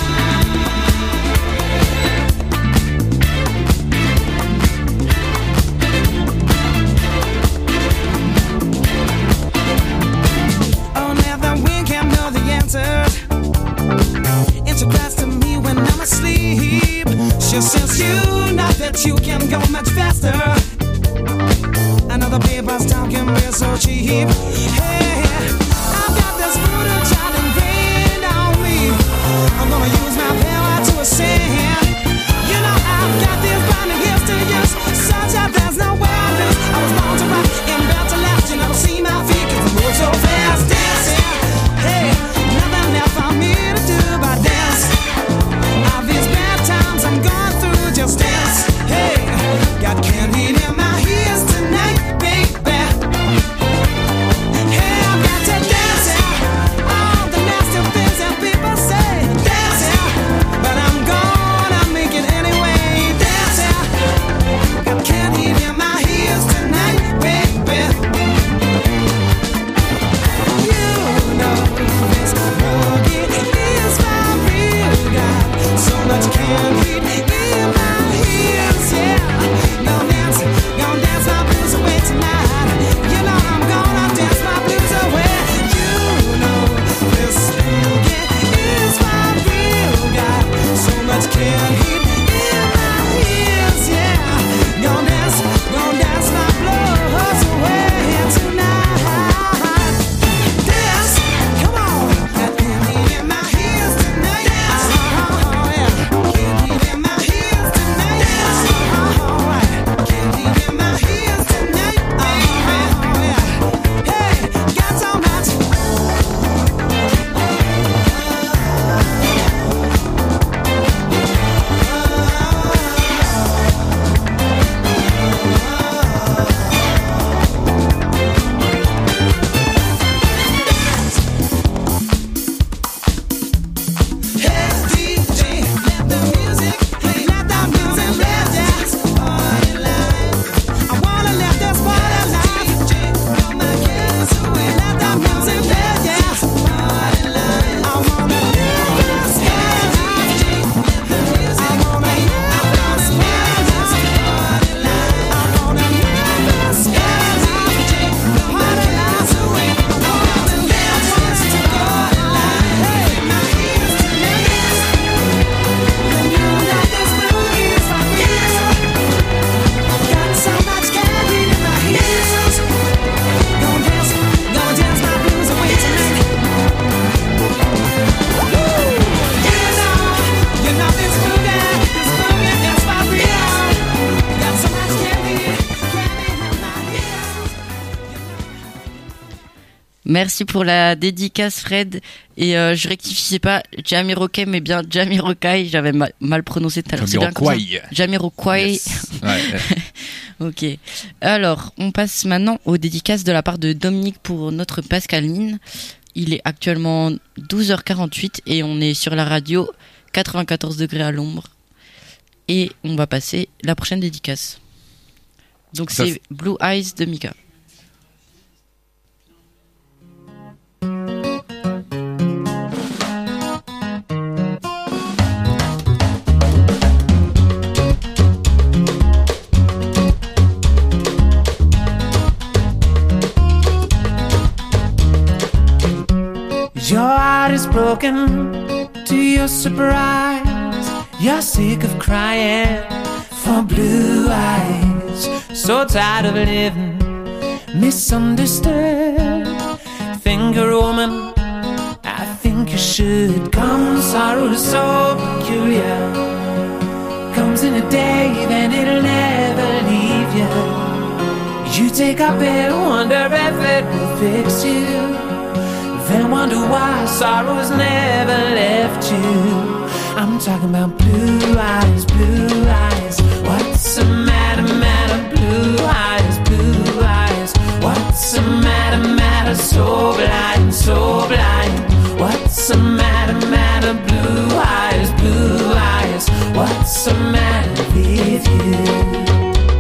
Oh, now the wind can't know the answers. It's a class to me when I'm asleep. She says you know that you can go much faster. Another paper's talking real so cheap. Hey, I've got this voodoo child ingrained on me. I'm gonna use my power to ascend. You know I've got these blinding gifts to use, such that there's no way I lose. I was born to rock and built to last. You never see my feet 'cause I move so fast. Dancing, hey, nothing left for me to do but dance. All these bad times I'm going through, just dance. Hey, got candy in my ears tonight, baby. Merci pour la dédicace, Fred. Et je rectifie, c'est pas Jamiroquai, mais bien Jamiroquai. J'avais mal prononcé tout à l'heure. C'est bien comme ça. Jamiroquai. Yes. Ouais. Ok. Alors, on passe maintenant aux dédicaces de la part de Dominique pour notre Pascaline. Il est actuellement 12h48 et on est sur la radio 94 degrés à l'ombre. Et on va passer la prochaine dédicace. Donc c'est Blue Eyes de Mika. Your heart is broken to your surprise. You're sick of crying for blue eyes. So tired of living misunderstood. Think you're a woman, I think you should. Come, sorrow is so peculiar. Comes in a day, then it'll never leave you. You take up it, wonder if it will fix you. Then wonder why sorrow's never left you. I'm talking about blue eyes, blue eyes. What's the matter, matter, blue eyes, blue eyes. What's the matter, matter, so blind, so blind. What's the matter, matter, blue eyes, blue eyes. What's the matter with you?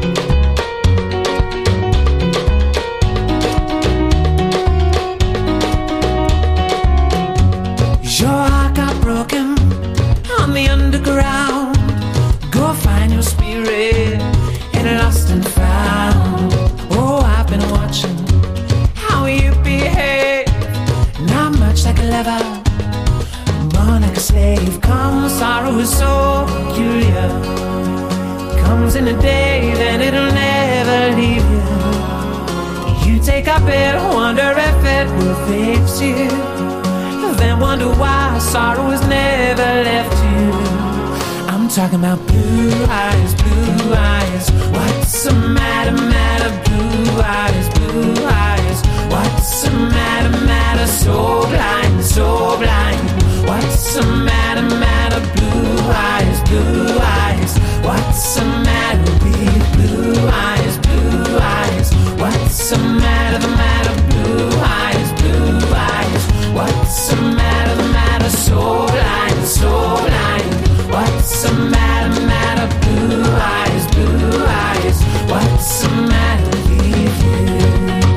Your heart got broken on the underground. Go find your spirit and lost and found. Oh, I've been watching how you behave. Not much like a lover, more like a slave. Come, sorrow is so peculiar. Comes in a day, then it'll never leave you. You take up it, wonder if it will fix you. Then wonder why sorrow has never left you. I'm talking about blue eyes, blue eyes. What's the matter, matter, blue eyes, blue eyes. What's the matter, matter, so blind, so blind. What's the matter, matter, blue eyes, blue eyes. What's the matter with blue eyes, blue eyes. What's the matter, matter, blue eyes, blue eyes. What's the matter, matter, so blind, so blind. What's the matter, matter, blue eyes, blue eyes. What's the matter with you?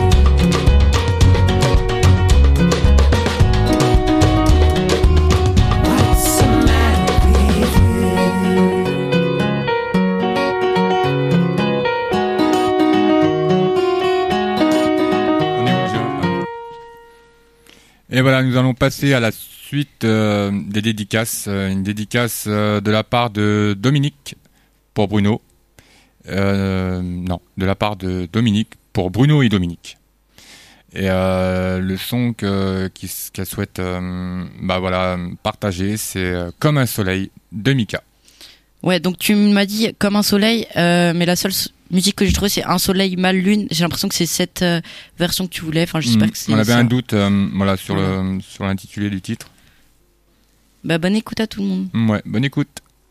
What's the matter with you? Et voilà, nous allons passer à la suite des dédicaces. Une dédicace de la part de Dominique pour Bruno. Non, de la part de Dominique pour Bruno et Dominique. Et le son qu'elle souhaite partager, c'est Comme un soleil de Mika. Ouais, donc tu m'as dit Comme un soleil, mais la seule musique que j'ai trouvée, c'est Un soleil mal lune. J'ai l'impression que c'est cette version que tu voulais. Enfin, j'espère que c'est. On avait ça. un doute, sur l'intitulé du titre. Bah, bonne écoute à tout le monde. Ouais, bonne écoute.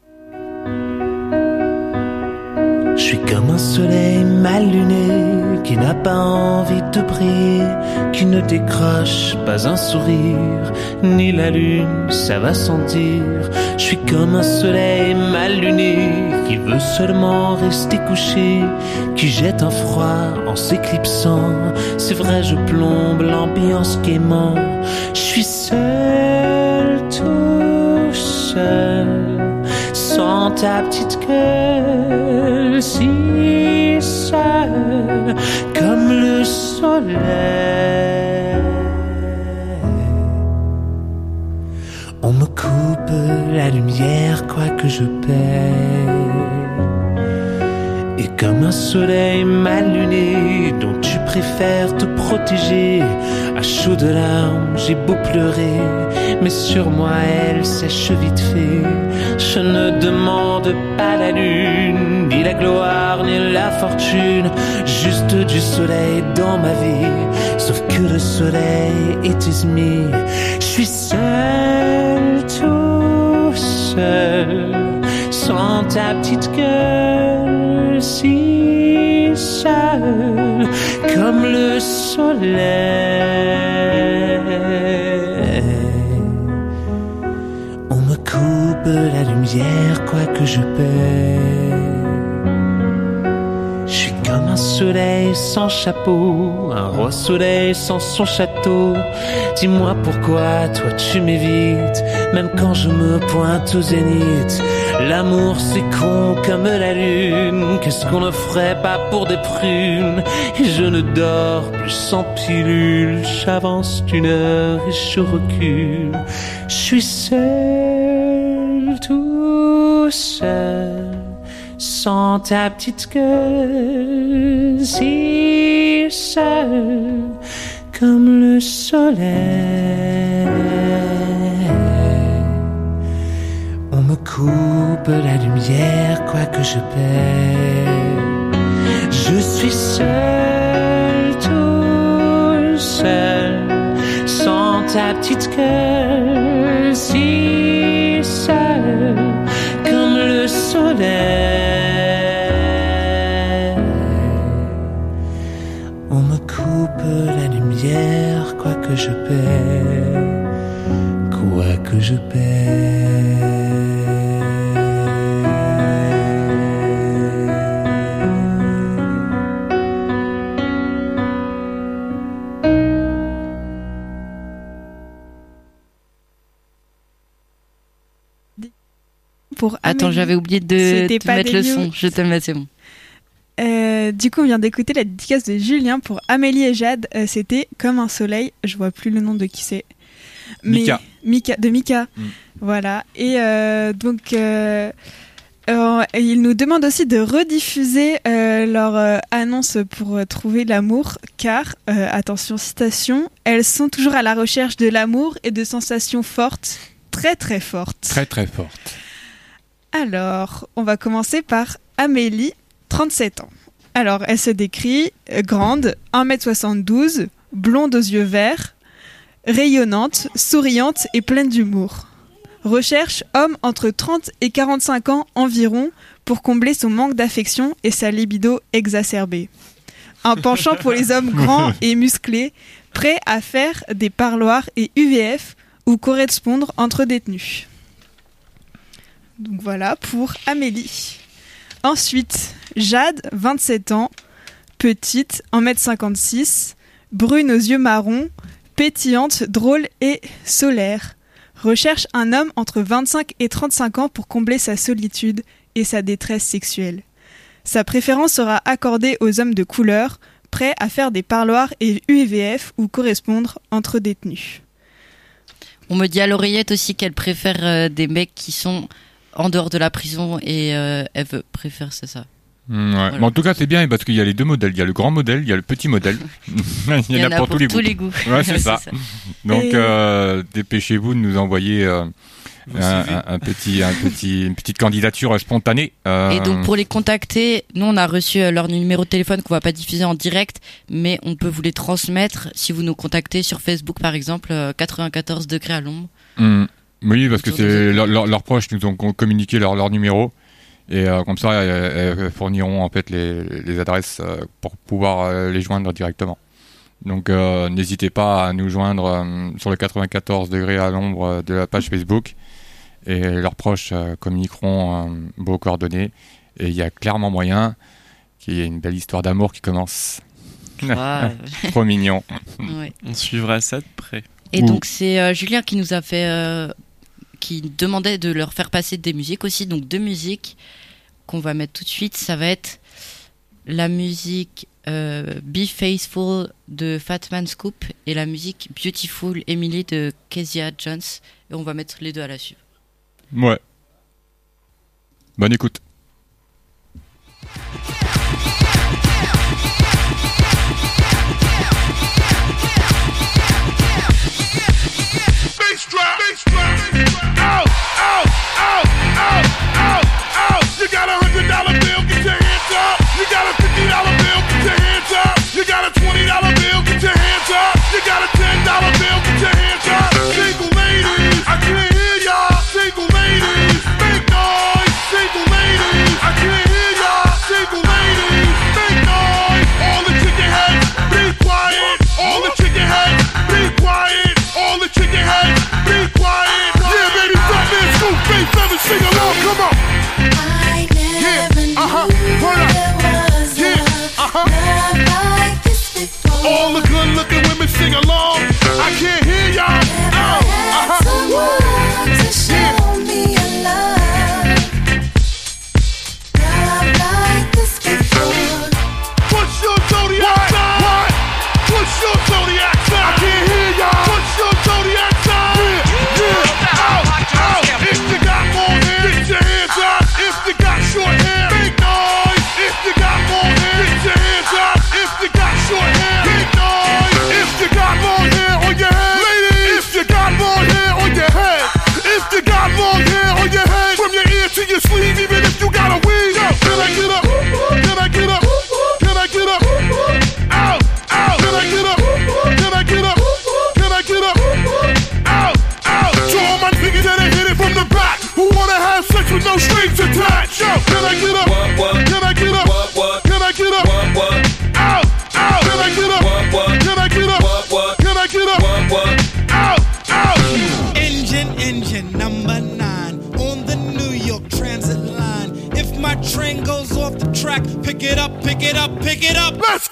Je suis comme un soleil mal luné qui n'a pas envie de briller, qui ne décroche pas un sourire, ni la lune, ça va sans dire. Je suis comme un soleil mal luné qui veut seulement rester couché, qui jette un froid en s'éclipsant. C'est vrai, je plombe l'ambiance gaiement. Je suis seul, tout seul, sans ta petite gueule, si seul comme le soleil. On me coupe la lumière, quoi que je paie. Et comme un soleil mal luné dont tu préfères te protéger, à chaud de larmes j'ai beau pleurer, mais sur moi elle sèche vite fait. Je ne demande pas la lune, ni la gloire, ni la fortune, juste du soleil dans ma vie. Sauf que le soleil, it is me. Je suis seul, tout seul, sans ta petite gueule, si seul, comme le soleil. On me coupe la lumière, quoi que je paie. Je suis comme un soleil sans chapeau, un roi soleil sans son château. Dis-moi pourquoi toi tu m'évites, même quand je me pointe au zénith. L'amour c'est con comme la lune, qu'est-ce qu'on ne ferait pas pour des prunes. Et je ne dors plus sans pilule, j'avance d'une heure et je recule. Je suis seul, tout seul, sans ta petite gueule, si seul, comme le soleil. On me coupe la lumière, quoi que je paie. Je suis seul, tout seul, sans ta petite gueule, si seul, comme le soleil. On me coupe la lumière, quoi que je paie, quoi que je paie. Pour Attends, Amélie. j'avais oublié de C'était te pas mettre des le news. son. Je te le mets, c'est bon. Du coup, on vient d'écouter la dédicace de Julien pour Amélie et Jade. C'était Comme un soleil. Je vois plus le nom de qui c'est. Mika. De Mika. Voilà. Et donc, ils nous demandent aussi de rediffuser leur annonce pour trouver l'amour, car, attention, citation, elles sont toujours à la recherche de l'amour et de sensations fortes, très très fortes. Très très forte. Alors, on va commencer par Amélie, 37 ans. Alors, elle se décrit grande, 1m72, blonde aux yeux verts, rayonnante, souriante et pleine d'humour. Recherche homme entre 30 et 45 ans environ pour combler son manque d'affection et sa libido exacerbée. Un penchant pour les hommes grands et musclés, prêts à faire des parloirs et UVF ou correspondre entre détenus. Donc voilà pour Amélie. Ensuite, Jade, 27 ans, petite, 1m56, brune aux yeux marrons, pétillante, drôle et solaire. Recherche un homme entre 25 et 35 ans pour combler sa solitude et sa détresse sexuelle. Sa préférence sera accordée aux hommes de couleur, prêts à faire des parloirs et UVF ou correspondre entre détenus. On me dit à l'oreillette aussi qu'elle préfère des mecs qui sont en dehors de la prison et elle préfère, c'est ça. Ouais. Voilà. Mais en tout cas, c'est bien parce qu'il y a les deux modèles. Il y a le grand modèle, il y a le petit modèle. Il y en a pour tous les goûts. Ouais, c'est ça. Donc, dépêchez-vous de nous envoyer une petite candidature spontanée. Et donc, pour les contacter, nous, on a reçu leur numéro de téléphone qu'on va pas diffuser en direct, mais on peut vous les transmettre si vous nous contactez sur Facebook, par exemple, 94 degrés à l'ombre. Oui, parce que c'est leurs proches nous ont communiqué leur numéro. Et comme ça, elles fourniront en fait les adresses pour pouvoir les joindre directement. Donc n'hésitez pas à nous joindre sur le 94 degrés à l'ombre de la page Facebook. Et leurs proches communiqueront vos coordonnées. Et il y a clairement moyen qu'il y ait une belle histoire d'amour qui commence. Ouais. Trop mignon. Ouais. On suivra ça de près. Et donc c'est Julien qui nous a fait, qui demandait de leur faire passer des musiques aussi, donc deux musiques qu'on va mettre tout de suite. Ça va être la musique Be Faithful de Fatman Scoop et la musique Beautiful Emily de Kezia Jones. Et on va mettre les deux à la suivre. Ouais. Bonne écoute. Bass drop. Ow, ow, ow, ow, ow, ow. You got $100 bill, get your hands up. You got a $50 bill, get your hands up. You got a $20 bill, get your hands up. You got a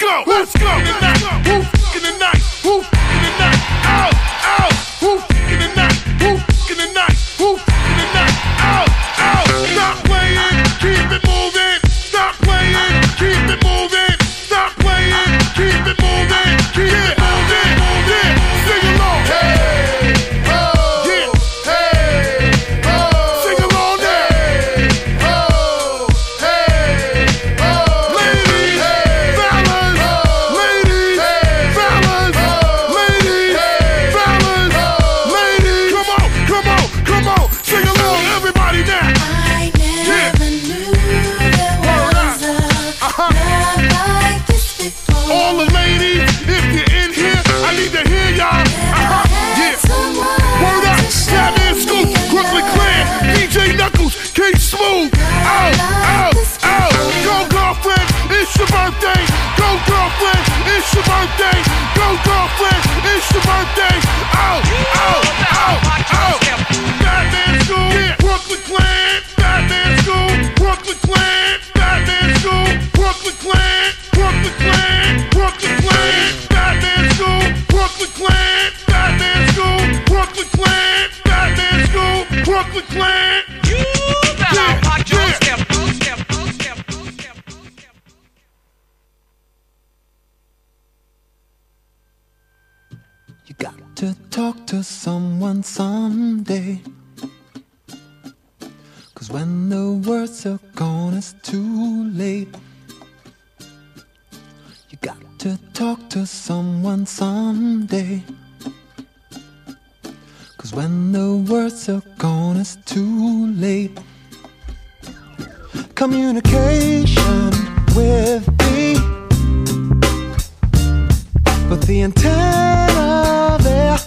go, let's go. In the night, whoop, in the night, whoop, in the night, out, out, whoop, in the night, whoop, in the night, whoop, in the night, out, out. Stop playing, keep it moving. Stop playing, keep it moving. Stop playing, keep it moving. Keep it moving, moving. Sing along, hey, oh, yeah, hey, oh. Sing along there, hey, oh, hey, oh. Ladies, fellas, ladies, fellas, ladies, fellas, ladies. Come on, come on, come on. Sing along, everybody now. I never knew there was a love like this before. All the ladies, if you're in here, I need to hear y'all. Yeah. Word up, Batman Scoop, Brooklyn Clan, DJ Knuckles, King Smooth. Out, out, out. Go girlfriend, it's your birthday. Go girlfriend, it's your birthday. Go girlfriend, it's your birthday. Out, out, out, out. Batman Scoop, yeah. Brooklyn Clan, Batman Scoop, Brooklyn Clan, Batman Scoop, Brooklyn Clan, Brooklyn Clan, Brooklyn Clan, Batman Scoop, Brooklyn Clan, Batman Scoop, Brooklyn Clan, Batman Scoop, Brooklyn Clan. You better watch your step, step, step, step. You got to talk to someone someday. 'Cause when the words are gone, it's too late. You got to talk to someone someday. 'Cause when the words are gone, it's too late. Communication with me, but the antenna there.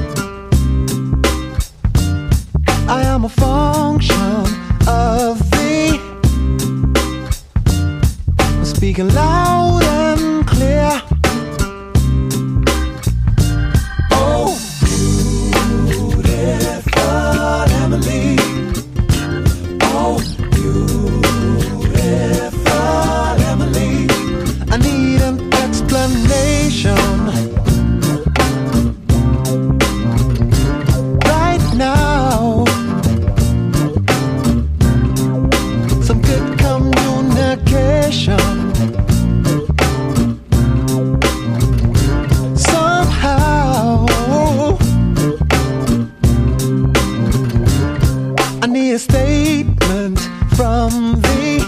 I am a function of thee, speaking loud and clear. Oh, beautiful Emily. Oh, beautiful Emily. I need an explanation right now. Some good communication. Somehow I need a statement from thee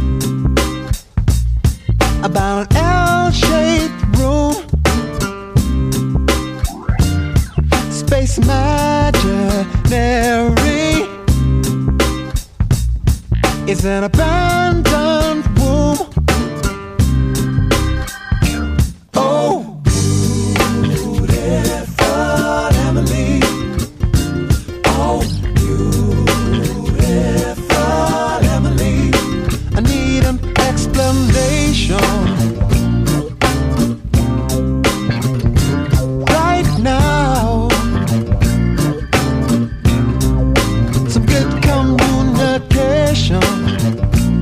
about an L-shaped room. Space imaginary is an abandoned womb. Oh, beautiful Emily. Oh, beautiful Emily. I need an explanation right now. Some good communication.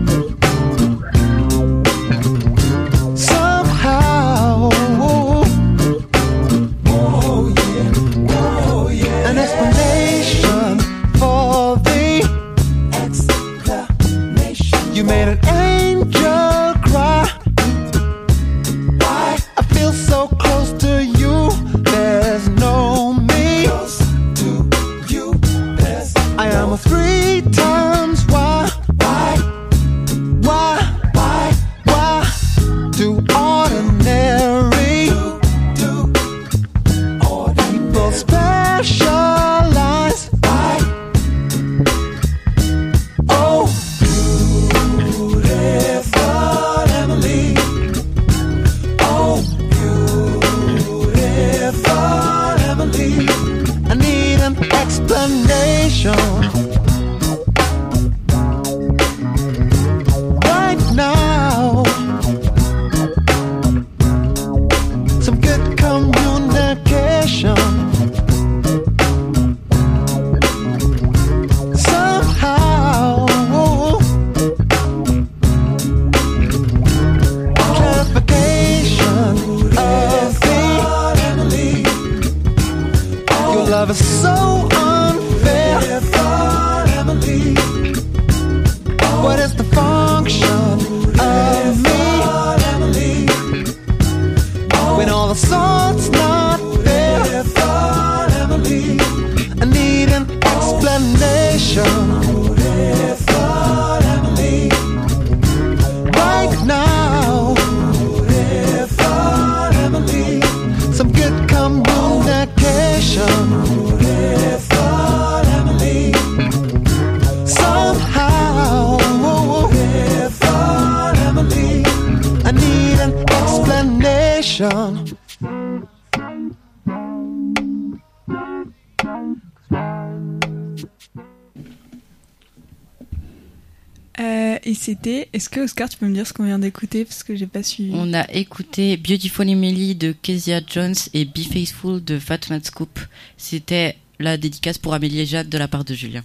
love is so unfair. Beautiful Emily, what is the function of me when all the sort's not there? Beautiful Emily, I need an explanation. Beautiful Emily, right now. Beautiful Emily, some good communication. Beautiful Emily, somehow. Beautiful Emily, I need an explanation. Et c'était. Est-ce que Oscar, tu peux me dire ce qu'on vient d'écouter parce que j'ai pas su. On a écouté Beautiful Emily de Kezia Jones et Be Faithful de Fat Mad Scoop. C'était la dédicace pour Amélie et Jade de la part de Julien.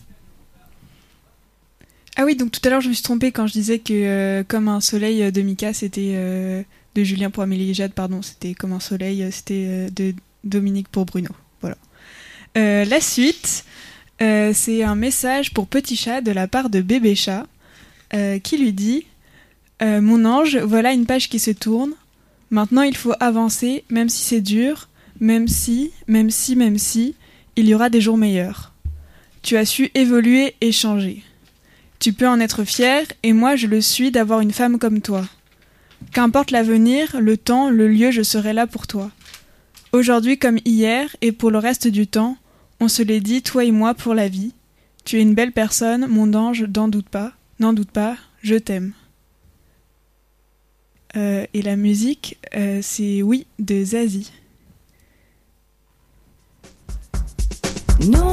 Ah oui, donc tout à l'heure je me suis trompée quand je disais que Comme un soleil de Mika, c'était de Julien pour Amélie et Jade, pardon, c'était Comme un soleil, c'était de Dominique pour Bruno. Voilà. La suite, c'est un message pour Petit Chat de la part de Bébé Chat qui lui dit mon ange, voilà une page qui se tourne. Maintenant il faut avancer, même si c'est dur, même si, il y aura des jours meilleurs. Tu as su évoluer et changer. Tu peux en être fier, et moi je le suis d'avoir une femme comme toi. Qu'importe l'avenir, le temps, le lieu, je serai là pour toi. Aujourd'hui comme hier, et pour le reste du temps, on se l'est dit, toi et moi, pour la vie. Tu es une belle personne, mon ange, n'en doute pas, je t'aime. Et la musique, c'est Oui de Zazie. Non.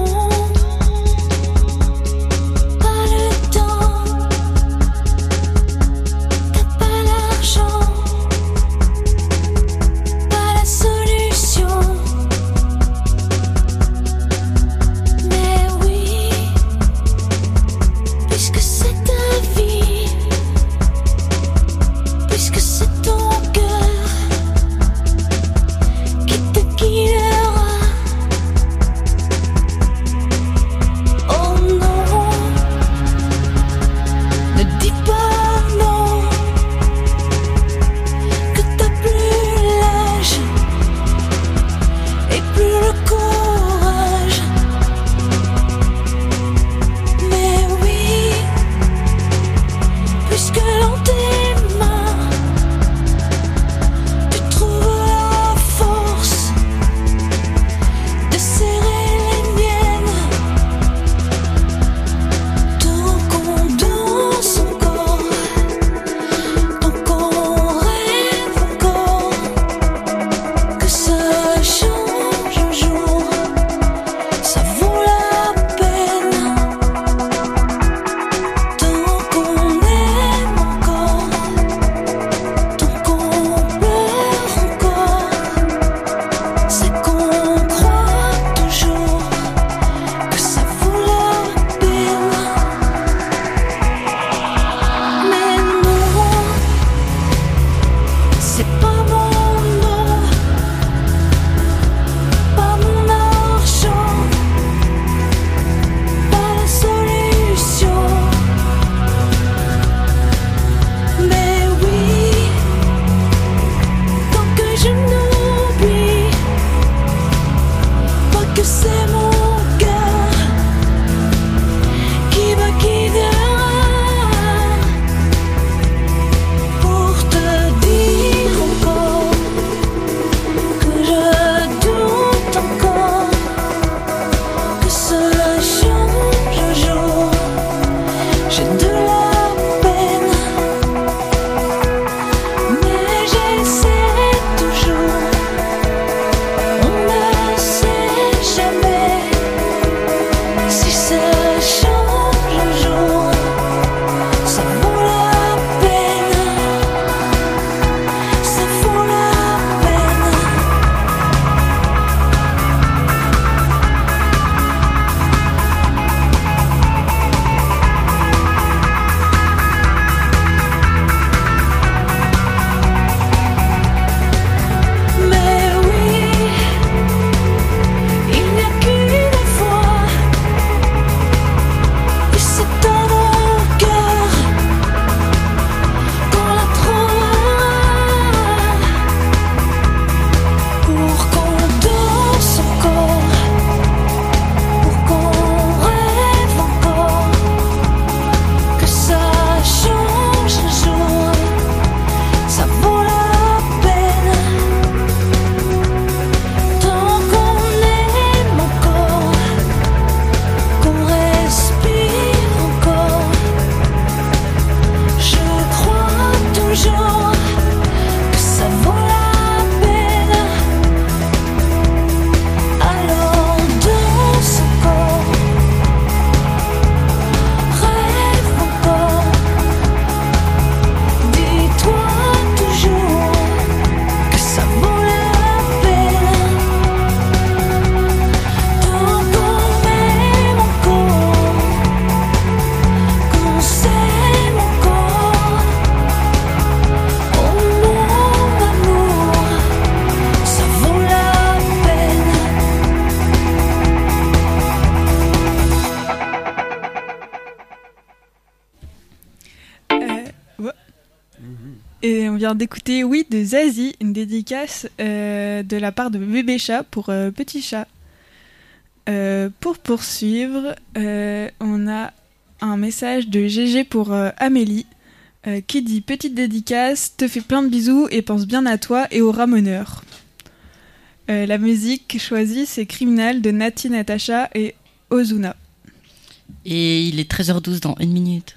vient d'écouter Oui de Zazie, une dédicace de la part de Bébé Chat pour Petit Chat. Pour poursuivre, on a un message de GG pour Amélie qui dit petite dédicace, te fait plein de bisous et pense bien à toi et au ramoneur. La musique choisie c'est Criminal de Nati Natacha et Ozuna. Et il est 13h12 dans 1 minute.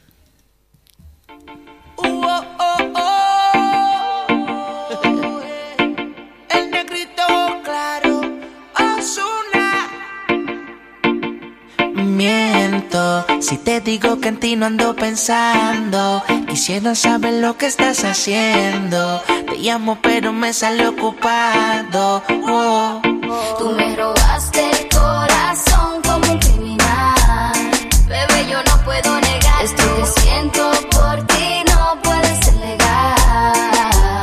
El negrito claro, Ozuna. Miento si te digo que en ti no ando pensando. Quisiera saber lo que estás haciendo. Te llamo pero me sale ocupado. Oh. Tú me robaste el corazón como un criminal. Bebé, yo no puedo negar esto que siento por ti, no puede ser legal.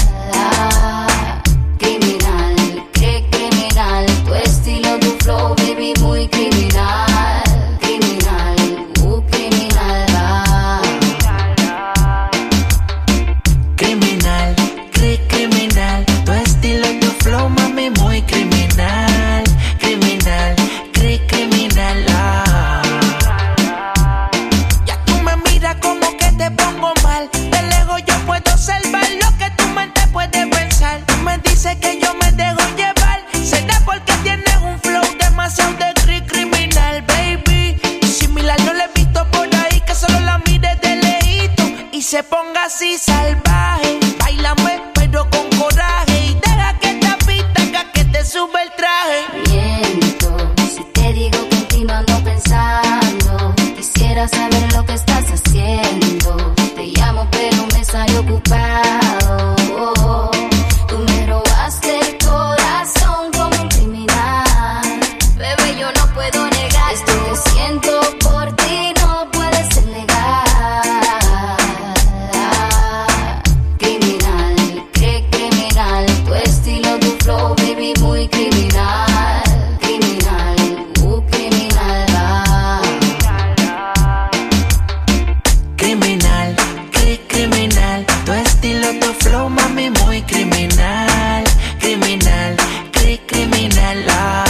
Criminal, qué criminal, tu estilo, tu flow, baby, muy criminal. Criminal, criminal. Criminal, criminal, tu estilo, tu flow, mami, muy criminal. Criminal, criminal. Ya tú me miras como que te pongo mal. De lejos yo puedo observar lo que tu mente puede pensar. Tú me dices que yo me dejo llevar. Será porque tienes un flow demasiado de criminal, baby. Y similar no lo he visto por ahí, que solo la mire de lejito y se ponga así salvaje. Báilame pero con coraje y deja que esta pista haga que te sube el traje. Miento si te digo que en ti no ando pensando. Quisiera saber lo que estás haciendo. Te llamo pero me sale ocupado. Tú me robaste el corazón como un criminal. Bebé, yo no puedo negar esto que siento por ti, no puede ser legal. Criminal, qué criminal, tu estilo, tu flow, baby, muy criminal. Criminal, criminal. Criminal, criminal, tu estilo, tu flow, mami, muy criminal. Criminal, criminal.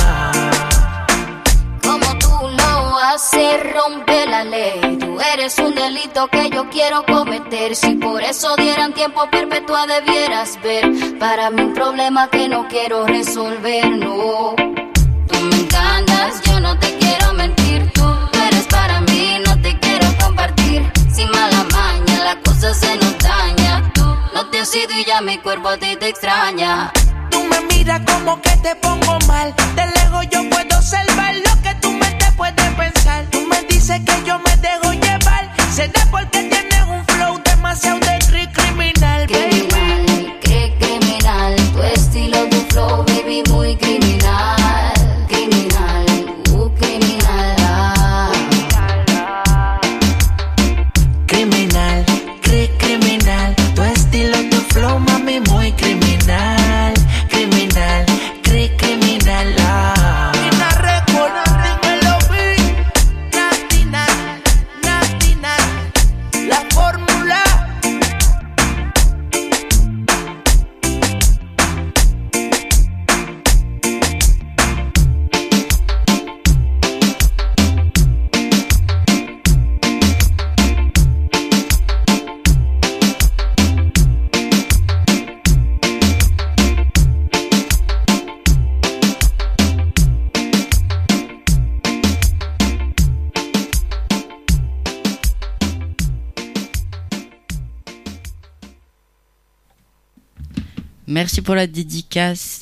Como tú lo haces, rompe la ley. Tú eres un delito que yo quiero cometer. Si por eso dieran tiempo perpetua debieras ver. Para mí un problema que no quiero resolver, no. Tú me encantas, yo no te quiero mentir. Tú eres para mí, no te quiero compartir. Sin mala maña, la cosa se nos daña. Tú no te has ido y ya mi cuerpo a ti te extraña. Tú me miras como que te pongo mal. De lejos yo puedo observar lo que tu mente puede pensar. Tú me dices que yo me dejo llevar. Será porque tienes un flow demasiado de criminal, baby. Criminal, tu estilo, tu flow, baby, muy criminal. Criminal, criminal. Criminal, criminal, tu estilo, tu flow, mami, muy criminal. Criminal, criminal. Una record, me lo vi. Natina, la fórmula. Merci pour la dédicace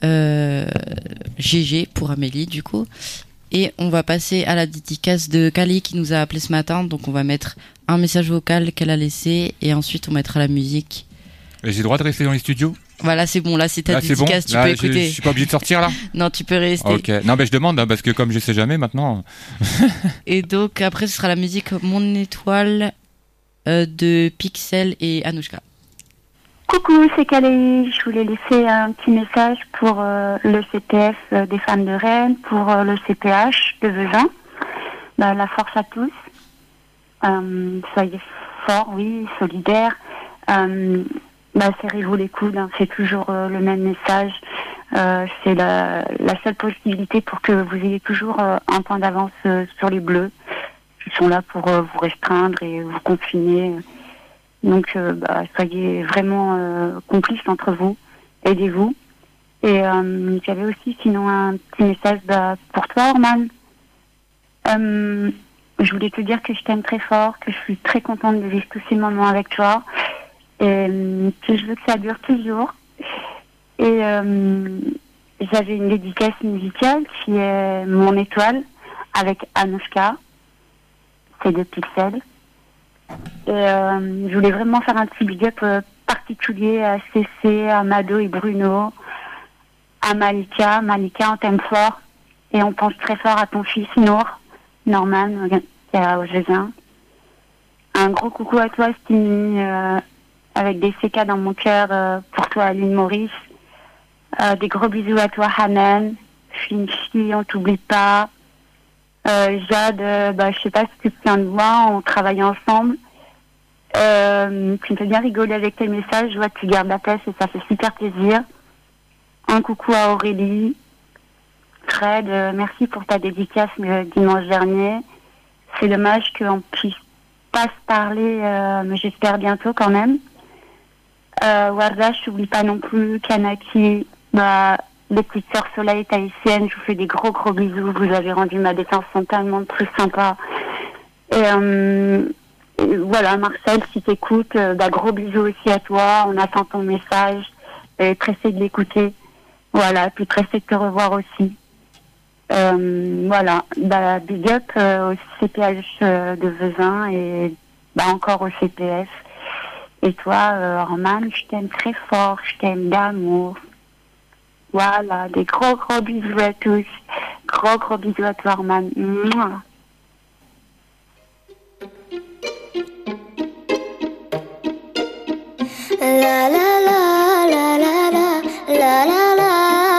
GG pour Amélie du coup. Et on va passer à la dédicace de Kali qui nous a appelé ce matin. Donc on va mettre un message vocal qu'elle a laissé et ensuite on mettra la musique. Et j'ai le droit de rester dans les studios? Voilà, c'est bon, là c'est ta dédicace, bon. Là, tu peux écouter. Je suis pas obligé de sortir là? Non, tu peux rester. Ok, non mais je demande hein, parce que comme je sais jamais maintenant. Et donc après ce sera la musique Mon Étoile de Pixel et Anouchka. Coucou, c'est Calais. Je voulais laisser un petit message pour le CPF des femmes de Rennes, pour le CPH de Vezin. La force à tous. Soyez forts, oui, solidaires. serrez-vous les coudes, hein, c'est toujours le même message. C'est la seule possibilité pour que vous ayez toujours un point d'avance sur les bleus qui sont là pour vous restreindre et vous confiner. Donc soyez vraiment complices entre vous, aidez-vous. Et j'avais aussi sinon un petit message pour toi, Orman. Je voulais te dire que je t'aime très fort, que je suis très contente de vivre tous ces moments avec toi et que je veux que ça dure toujours. Et j'avais une dédicace musicale qui est Mon étoile avec Anushka, c'est de Pixel. Et je voulais vraiment faire un petit big up particulier à CC, à Mado et Bruno, à Malika. Malika, on t'aime fort et on pense très fort à ton fils Norman, qui est à Augésien. Un gros coucou à toi, Stini, avec des CK dans mon cœur pour toi, Aline Maurice. Des gros bisous à toi, Hanan. Finchi, on t'oublie pas. Jade, je sais pas si tu te souviens de moi, on travaille ensemble. Tu me fais bien rigoler avec tes messages, je vois que tu gardes la pêche et ça fait super plaisir. Un coucou à Aurélie. Fred, merci pour ta dédicace le dimanche dernier. C'est dommage qu'on puisse pas se parler, mais j'espère bientôt quand même. Warda, je t'oublie pas non plus. Kanaki, les petites sœurs Soleil tahitiennes, je vous fais des gros bisous. Vous avez rendu ma détention tellement plus sympa. Et voilà, Marcel, si t'écoutes, gros bisous aussi à toi. On attend ton message. Et pressé de l'écouter. Voilà, puis pressé de te revoir aussi. Voilà, big up au CPH de Vezin et encore au CPF. Et toi, Orman, je t'aime très fort, je t'aime d'amour. Voilà, des gros bisous à tous. Gros bisous à toi, Orman. Mouah. La la la la la la la la la.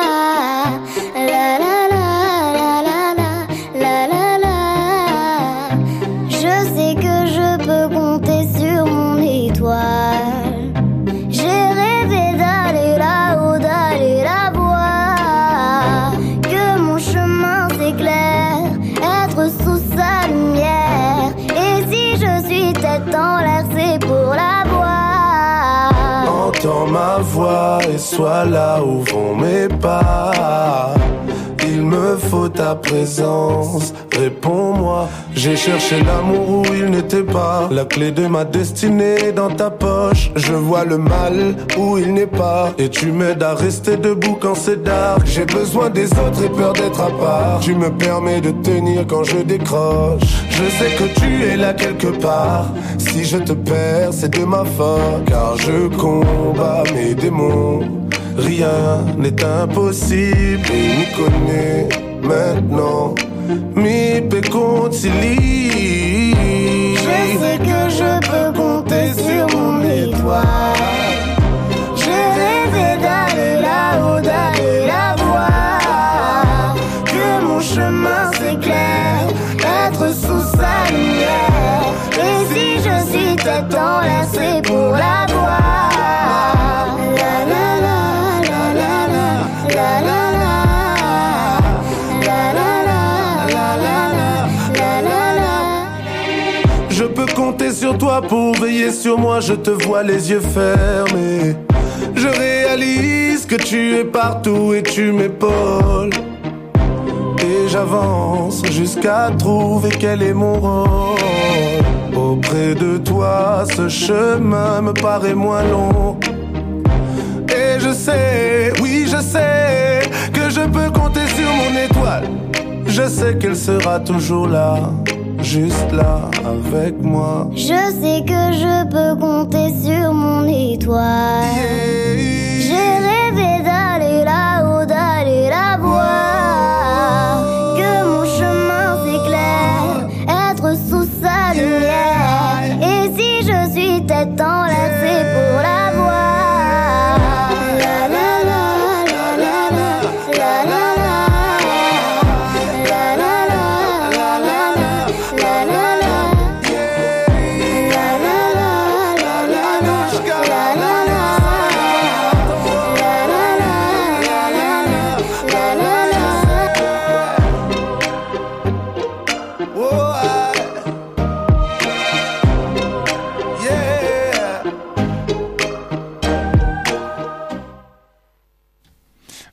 Entends ma voix et sois là où vont mes pas. Il me faut ta présence, réponds-moi. J'ai cherché l'amour où il n'était pas. La clé de ma destinée dans ta poche. Je vois le mal où il n'est pas. Et tu m'aides à rester debout quand c'est dark. J'ai besoin des autres et peur d'être à part. Tu me permets de tenir quand je décroche. Je sais que tu es là quelque part. Si je te perds, c'est de ma faute. Car je combats mes démons. Rien n'est impossible et m'y connaît maintenant. Mi pe concili. Je sais que je peux compter sur mon étoile. J'ai rêvé d'aller là-haut, d'aller la voir. Que mon chemin s'éclaire, être sous sa lumière. Et si je suis tête enlacée pour la voir. La la la. Je peux compter sur toi pour veiller sur moi. Je te vois les yeux fermés. Je réalise que tu es partout et tu m'épaules. Et j'avance jusqu'à trouver quel est mon rôle. Auprès de toi, ce chemin me paraît moins long. Et je sais, oui je sais, que je peux compter sur mon étoile. Je sais qu'elle sera toujours là, juste là avec moi. Je sais que je peux compter sur mon étoile. J'ai rêvé d'aller là-haut, d'aller la voir. Que mon chemin s'éclaire, être sous sa lumière. Et si je suis tête enlacée pour la voir. La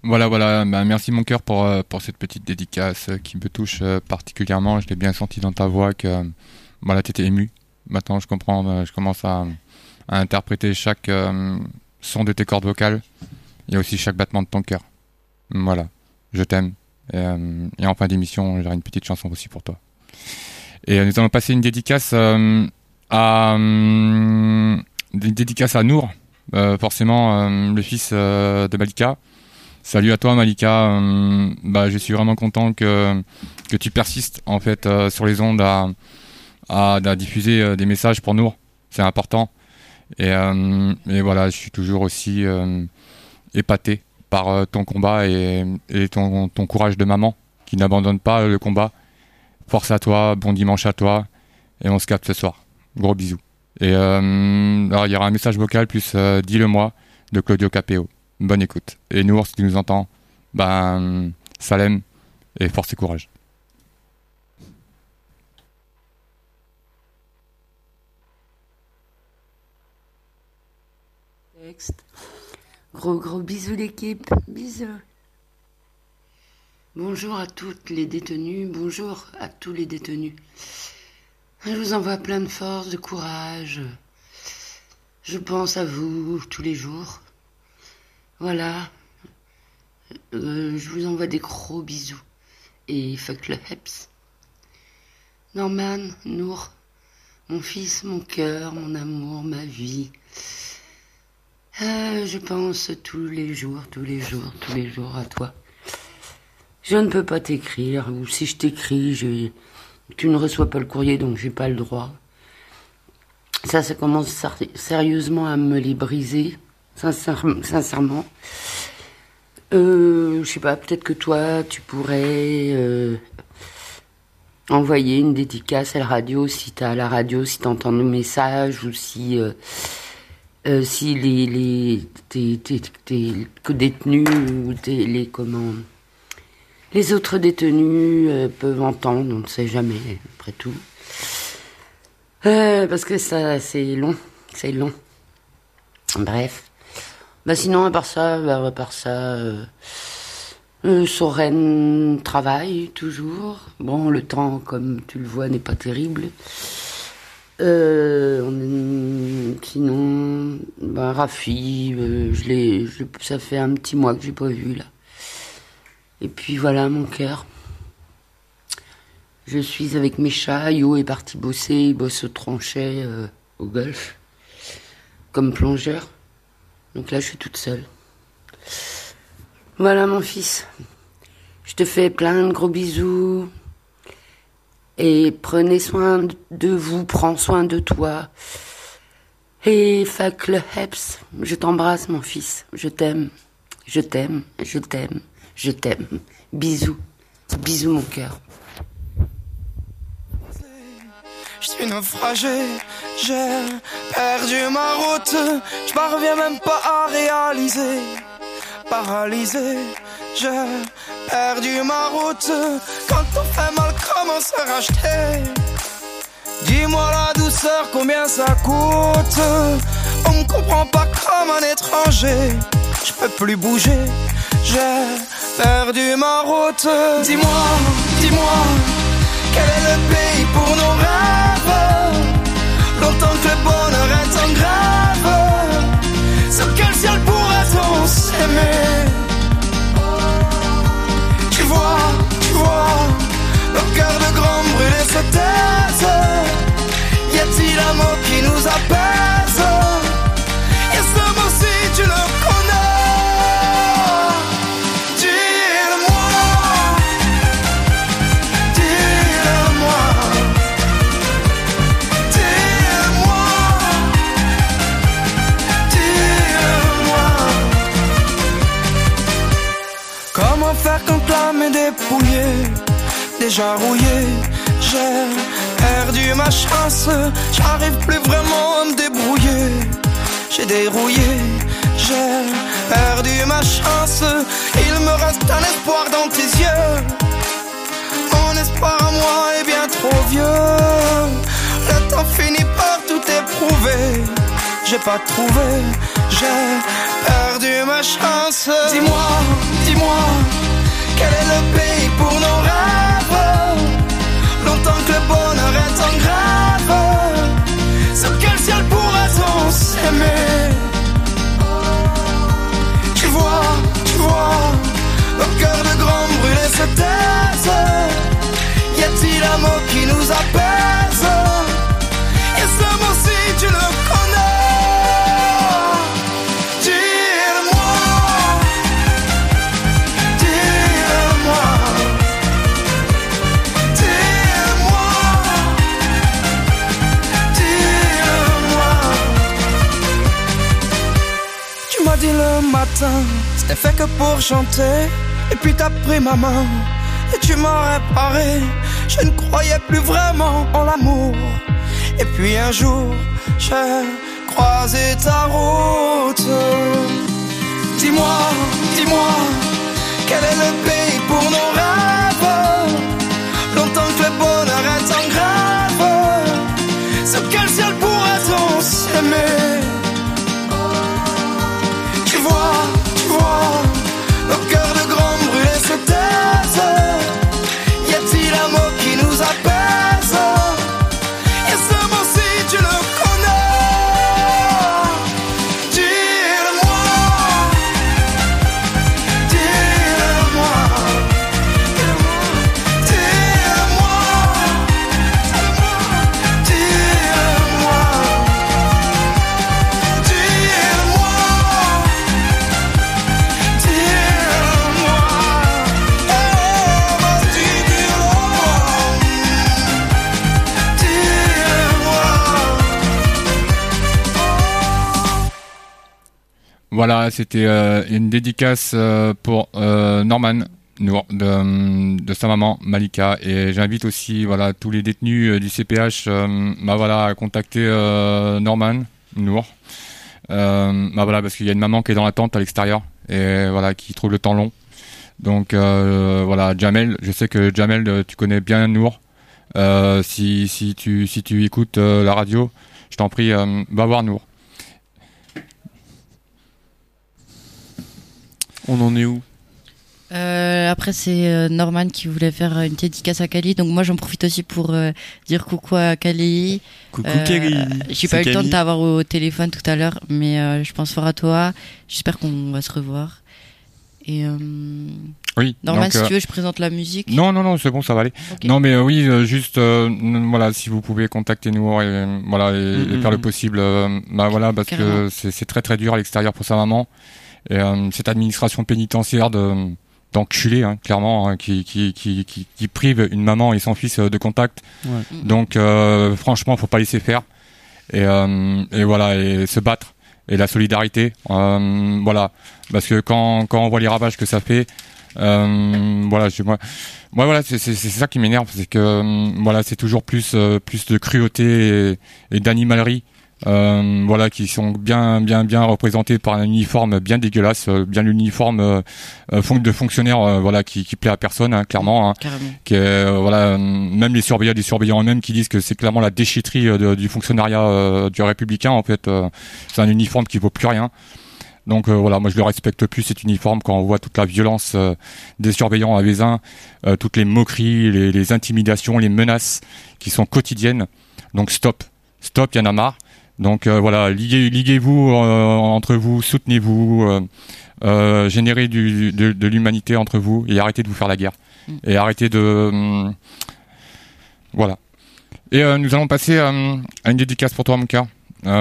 Voilà. Bah, merci mon cœur pour cette petite dédicace qui me touche particulièrement. Je l'ai bien senti dans ta voix que voilà, t'étais ému. Maintenant, je comprends. Je commence à interpréter chaque son de tes cordes vocales et aussi chaque battement de ton cœur. Voilà, je t'aime. Et en fin d'émission, j'aurai une petite chanson aussi pour toi. Et nous allons passer une dédicace à Nour, forcément le fils de Malika. Salut à toi Malika. Je suis vraiment content que tu persistes en fait sur les ondes à diffuser des messages pour Nour. C'est important. Et voilà, je suis toujours aussi épaté par ton combat et ton courage de maman qui n'abandonne pas le combat. Force à toi, bon dimanche à toi, et on se capte ce soir. Gros bisous. Et alors il y aura un message vocal plus dis-le-moi de Claudio Capéo. Bonne écoute. Et Nour, si tu nous entends, Salem et force et courage. Gros bisous l'équipe, bisous. Bonjour à toutes les détenues, bonjour à tous les détenus. Je vous envoie plein de force, de courage. Je pense à vous tous les jours. Voilà. Je vous envoie des gros bisous. Et fuck le heps. Norman, Nour, mon fils, mon cœur, mon amour, ma vie. Je pense tous les jours à toi. Je ne peux pas t'écrire, ou si je t'écris, tu ne reçois pas le courrier, donc j'ai pas le droit. Ça commence sérieusement à me les briser, sincèrement. Je sais pas, peut-être que toi, tu pourrais envoyer une dédicace à la radio, si t'as à la radio, si t'entends nos messages, ou si tes détenus ou les autres détenus peuvent entendre, on ne sait jamais, après tout. Parce que ça, c'est long. Bref. Sinon, à part ça, Soren travaille toujours. Bon, le temps, comme tu le vois, n'est pas terrible. Sinon, Rafi, ça fait un petit mois que j'ai pas vu là. Et puis voilà mon cœur. Je suis avec mes chats. Yo est parti bosser, il bosse au tranchet au golf comme plongeur. Donc là je suis toute seule. Voilà mon fils. Je te fais plein de gros bisous. Et prenez soin de vous, prends soin de toi. Et fuck le heps. Je t'embrasse mon fils. Je t'aime. Bisous mon cœur. Je suis naufragé, j'ai perdu ma route. Je parviens même pas à réaliser. Paralysé, j'ai perdu ma route. Quand on fait mal, comment se racheter? Dis-moi la douceur, combien ça coûte? On me comprend pas comme un étranger. Je peux plus bouger, j'ai perdu ma route. Dis-moi, quel est le pays pour nos rêves? Longtemps que le bonheur est en grève. Sur quel ciel pourrait-on s'aimer? Tu vois, nos cœurs de grand brûlés se taisent. Y a-t-il un mot qui nous apaise? Y a ce mot si tu le connais? Comment faire quand l'âme est dépouillée, déjà rouillée? J'ai perdu ma chance, j'arrive plus vraiment à me débrouiller. J'ai dérouillé, j'ai perdu ma chance. Il me reste un espoir dans tes yeux. Mon espoir à moi est bien trop vieux. Le temps finit par tout éprouver. J'ai pas trouvé, j'ai perdu ma chance. Dis-moi, dis-moi, quel est le pays pour nos rêves? Longtemps que le bonheur est en grève, sur quel ciel pourrait-on s'aimer? Tu vois, nos cœurs de grands brûlés se taisent. Y a-t-il un mot qui nous apaise? Et ce mot si tu le connais, dis-le-moi, dis-le-moi, dis-le-moi, dis-le-moi. Tu m'as dit le matin, c'était fait que pour chanter. Et puis t'as pris ma main et tu m'as réparé. Je ne croyais plus vraiment en l'amour. Et puis un jour, j'ai croisé ta route. Dis-moi, dis-moi, quel est le pays pour nos rêves? Longtemps que le bonheur est en grève, sur quel ciel pourrait-on s'aimer? Tu vois, nos cœurs de grands brûlés se taisent. Y a-t-il un mot qui nous apaise? Et ce mot si tu le connais, dis-le-moi, dis-le-moi, dis-le-moi, dis-le-moi, dis-le-moi, dis-le-moi. Voilà, c'était une dédicace pour Norman Nour de sa maman Malika, et j'invite aussi voilà tous les détenus du CPH à contacter Norman Nour voilà, parce qu'il y a une maman qui est dans la tente à l'extérieur et voilà qui trouve le temps long. Donc voilà, Jamel, je sais que Jamel tu connais bien Nour. Si tu écoutes la radio, je t'en prie, va voir Nour. On en est où? Après c'est Norman qui voulait faire une dédicace à Kali, donc moi j'en profite aussi pour dire coucou à Kali. Coucou Kali. J'ai pas eu le temps de t'avoir au téléphone tout à l'heure, mais je pense fort à toi. J'espère qu'on va se revoir. Et oui. Norman, donc, si tu veux, je présente la musique. Non, c'est bon, ça va aller. Okay. Non, mais oui, juste voilà, si vous pouvez contacter nous et voilà et faire le possible, voilà, parce carrément. Que c'est très très dur à l'extérieur pour sa maman. Et cette administration pénitentiaire d'enculés, hein, clairement, hein, qui prive une maman et son fils de contact. Ouais. Donc franchement, faut pas laisser faire. Et voilà, et se battre. Et la solidarité, voilà, parce que quand on voit les ravages que ça fait, voilà, moi voilà, c'est ça qui m'énerve, c'est que voilà, c'est toujours plus de cruauté et d'animalerie. Voilà, qui sont bien représentés par un uniforme bien dégueulasse, bien l'uniforme de fonctionnaire, voilà, qui plaît à personne, hein, clairement, hein, qui est voilà, même les surveillants eux-mêmes qui disent que c'est clairement la déchetterie du fonctionnariat du républicain, en fait. C'est un uniforme qui vaut plus rien. Donc voilà, moi je le respecte plus, cet uniforme, quand on voit toute la violence des surveillants à Vezin, toutes les moqueries, les intimidations, les menaces qui sont quotidiennes. Donc stop, il y en a marre. Donc voilà, liguez-vous entre vous, soutenez-vous, générez de l'humanité entre vous et arrêtez de vous faire la guerre. Et arrêtez de... voilà. Et nous allons passer à une dédicace pour toi, mon cœur.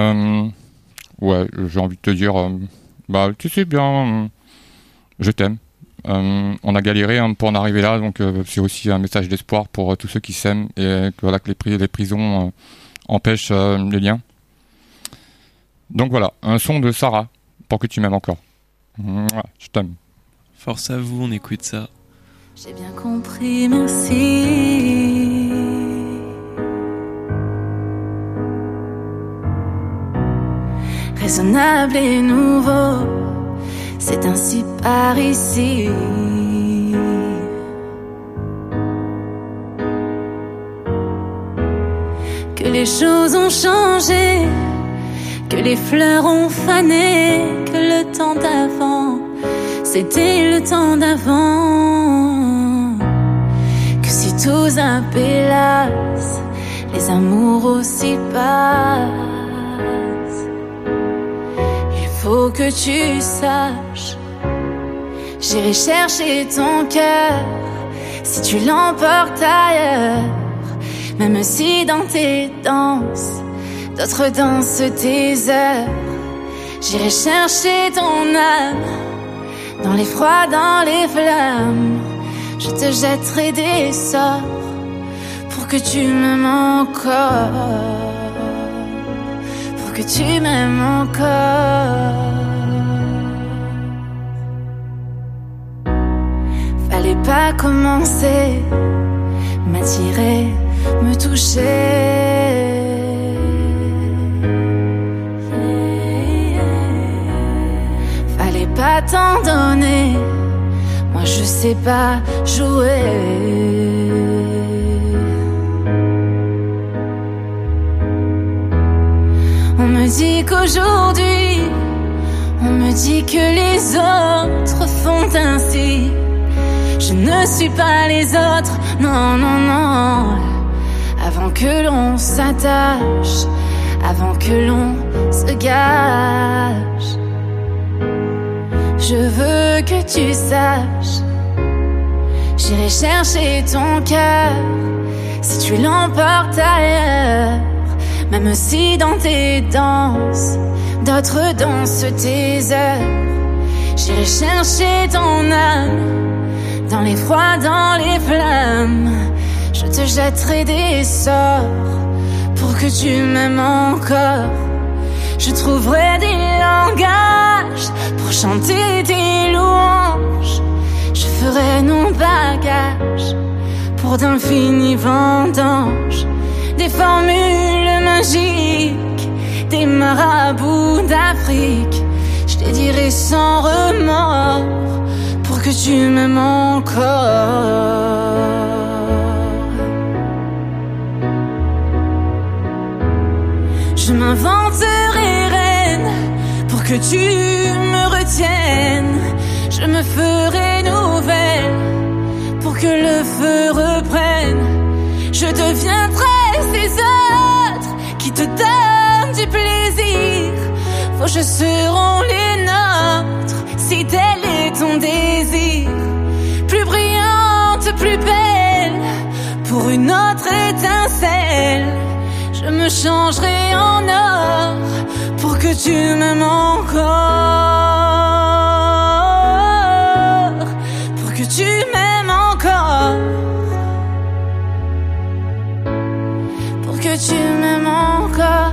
Ouais, j'ai envie de te dire, tu sais bien, je t'aime. On a galéré pour en arriver là, donc c'est aussi un message d'espoir pour tous ceux qui s'aiment et voilà, que les prisons empêchent les liens. Donc voilà, un son de Sarah, pour que tu m'aimes encore. Je t'aime. Force à vous, on écoute ça. J'ai bien compris, merci. Raisonnable et nouveau, c'est ainsi par ici. Que les choses ont changé, que les fleurs ont fané, que le temps d'avant c'était le temps d'avant. Que si tout s'appelasse, les amours aussi passent. Il faut que tu saches, j'irai chercher ton cœur si tu l'emportes ailleurs. Même si dans tes danses, d'autres dansent tes heures. J'irai chercher ton âme, dans les froids, dans les flammes. Je te jetterai des sorts pour que tu m'aimes encore. Pour que tu m'aimes encore. Fallait pas commencer, m'attirer, me toucher. Fallait pas t'en donner, moi je sais pas jouer. On me dit qu'aujourd'hui, on me dit que les autres font ainsi. Je ne suis pas les autres, non, non, non. Avant que l'on s'attache, avant que l'on se gâche, je veux que tu saches, j'irai chercher ton cœur si tu l'emportes ailleurs. Même si dans tes danses, d'autres dansent tes heures. J'irai chercher ton âme, dans les froids, dans les flammes. Je te jetterai des sorts pour que tu m'aimes encore. Je trouverai des langages pour chanter tes louanges. Je ferai nos bagages pour d'infinis vendanges. Des formules magiques, des marabouts d'Afrique. Je te dirai sans remords pour que tu m'aimes encore. Je m'inventerai reine pour que tu me retiennes. Je me ferai nouvelle pour que le feu reprenne. Je deviendrai ces autres qui te donnent du plaisir. Vos jeux seront les nôtres si tel est ton désir. Plus brillante, plus belle, pour une autre étincelle. Je me changerai en or pour que tu m'aimes encore. Pour que tu m'aimes encore. Pour que tu m'aimes encore.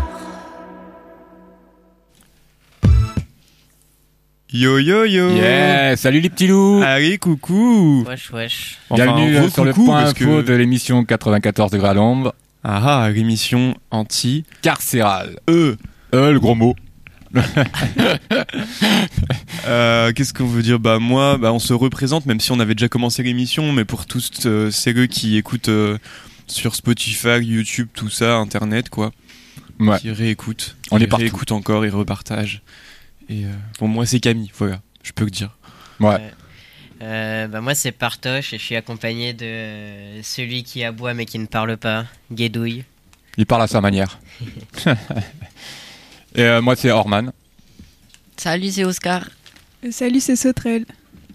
Yo yo yo. Yeah, salut les petits loups. Allez, coucou. Wesh wesh. Bienvenue sur le point parce info de l'émission 94 degrés à l'ombre. Ah, l'émission anti-carcérale. Le gros mot. Qu'est-ce qu'on veut dire? Bah moi, on se représente, même si on avait déjà commencé l'émission, mais pour tous ceux qui écoutent sur Spotify, YouTube, tout ça, Internet, quoi. Ouais. Qui réécoutent. On est Ils partout. réécoutent encore, ils repartagent. Et bon, moi c'est Camille, voilà, je peux le dire. Ouais. Moi c'est Partoche et je suis accompagné de celui qui aboie mais qui ne parle pas, Guédouille. Il parle à sa manière. Et moi c'est Orman. Salut, c'est Oscar. Salut, c'est Sauterelle.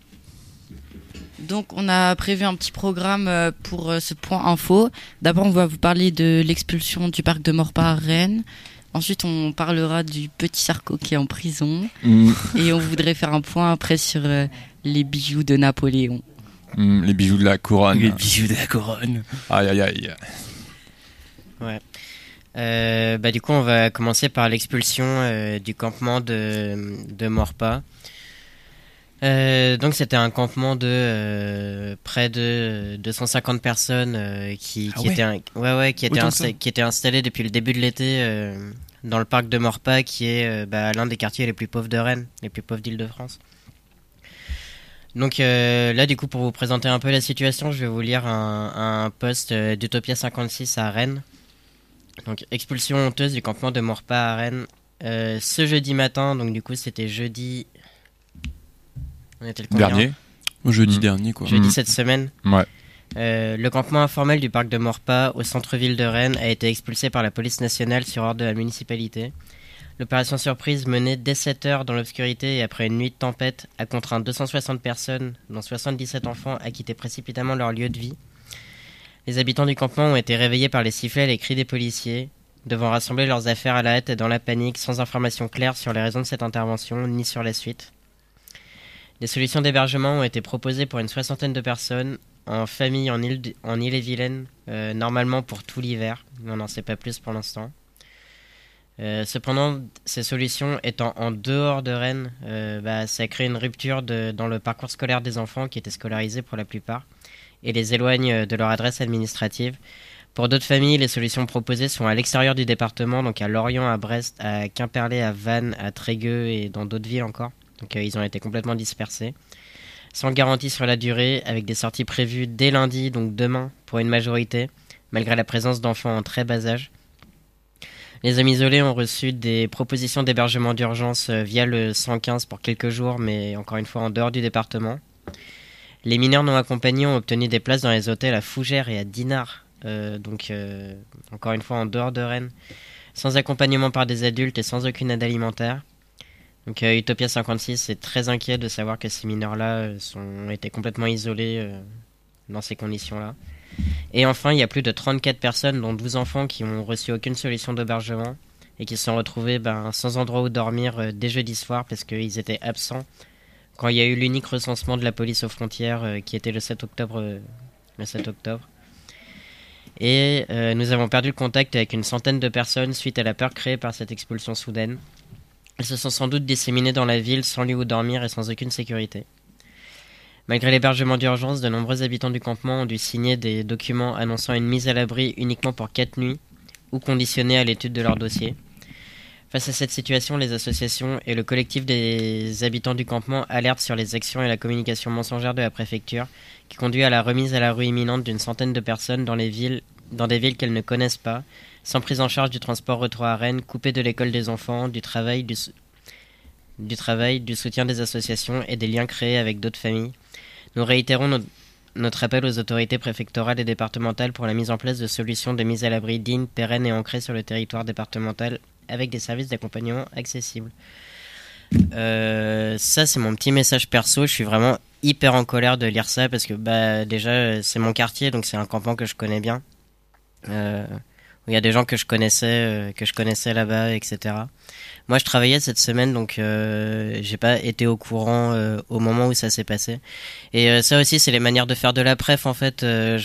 Donc on a prévu un petit programme pour ce point info. D'abord on va vous parler de l'expulsion du parc de Maurepas à Rennes. Ensuite on parlera du petit Sarko qui est en prison. Et on voudrait faire un point après sur les bijoux de Napoléon. Les bijoux de la couronne. Les bijoux de la couronne. Aïe aïe aïe. Ouais. Du coup on va commencer par l'expulsion du campement de Maurepas. Donc c'était un campement de près de 250 personnes qui étaient installées depuis le début de l'été dans le parc de Maurepas, qui est l'un des quartiers les plus pauvres de Rennes, les plus pauvres d'Île-de-France. Donc là du coup, pour vous présenter un peu la situation, je vais vous lire un post d'Utopia 56 à Rennes. Donc expulsion honteuse du campement de Maurepas à Rennes ce jeudi matin. Donc du coup c'était jeudi On était le combien ? Dernier. Jeudi dernier, quoi. Jeudi cette semaine. Ouais. Le campement informel du parc de Maurepas au centre-ville de Rennes a été expulsé par la police nationale sur ordre de la municipalité. L'opération surprise menée dès 7h dans l'obscurité et après une nuit de tempête a contraint 260 personnes, dont 77 enfants, à quitter précipitamment leur lieu de vie. Les habitants du campement ont été réveillés par les sifflets et les cris des policiers, devant rassembler leurs affaires à la hâte et dans la panique, sans information claire sur les raisons de cette intervention ni sur la suite. Des solutions d'hébergement ont été proposées pour une 60aine de personnes, en famille en Ille-et-Vilaine, normalement pour tout l'hiver, mais on n'en sait pas plus pour l'instant. Cependant, ces solutions étant en dehors de Rennes, ça crée une rupture dans le parcours scolaire des enfants qui étaient scolarisés pour la plupart et les éloigne de leur adresse administrative. Pour d'autres familles, les solutions proposées sont à l'extérieur du département, donc à Lorient, à Brest, à Quimperlé, à Vannes, à Trégueux et dans d'autres villes encore. Donc ils ont été complètement dispersés. Sans garantie sur la durée, avec des sorties prévues dès lundi, donc demain, pour une majorité, malgré la présence d'enfants en très bas âge. Les hommes isolés ont reçu des propositions d'hébergement d'urgence via le 115 pour quelques jours, mais encore une fois en dehors du département. Les mineurs non accompagnés ont obtenu des places dans les hôtels à Fougères et à Dinard, encore une fois en dehors de Rennes, sans accompagnement par des adultes et sans aucune aide alimentaire. Donc Utopia 56 est très inquiet de savoir que ces mineurs-là ont été complètement isolés dans ces conditions-là. Et enfin, il y a plus de 34 personnes, dont 12 enfants, qui n'ont reçu aucune solution d'hébergement et qui se sont retrouvés sans endroit où dormir dès jeudi soir parce qu'ils étaient absents quand il y a eu l'unique recensement de la police aux frontières qui était le 7 octobre. Et nous avons perdu le contact avec une centaine de personnes suite à la peur créée par cette expulsion soudaine. Elles se sont sans doute disséminées dans la ville sans lieu où dormir et sans aucune sécurité. Malgré l'hébergement d'urgence, de nombreux habitants du campement ont dû signer des documents annonçant une mise à l'abri uniquement pour 4 nuits ou conditionnés à l'étude de leur dossier. Face à cette situation, les associations et le collectif des habitants du campement alertent sur les actions et la communication mensongère de la préfecture qui conduit à la remise à la rue imminente d'une centaine de personnes dans des villes qu'elles ne connaissent pas, sans prise en charge du transport retour à Rennes, coupées de l'école des enfants, du travail, du soutien des associations et des liens créés avec d'autres familles. Nous réitérons notre appel aux autorités préfectorales et départementales pour la mise en place de solutions de mise à l'abri dignes, pérennes et ancrées sur le territoire départemental avec des services d'accompagnement accessibles. Ça, c'est mon petit message perso. Je suis vraiment hyper en colère de lire ça parce que déjà, c'est mon quartier, donc c'est un campement que je connais bien. Il y a des gens que je connaissais là-bas, etc. Moi, je travaillais cette semaine, donc j'ai pas été au courant au moment où ça s'est passé. Et ça aussi, c'est les manières de faire de la préf, en fait.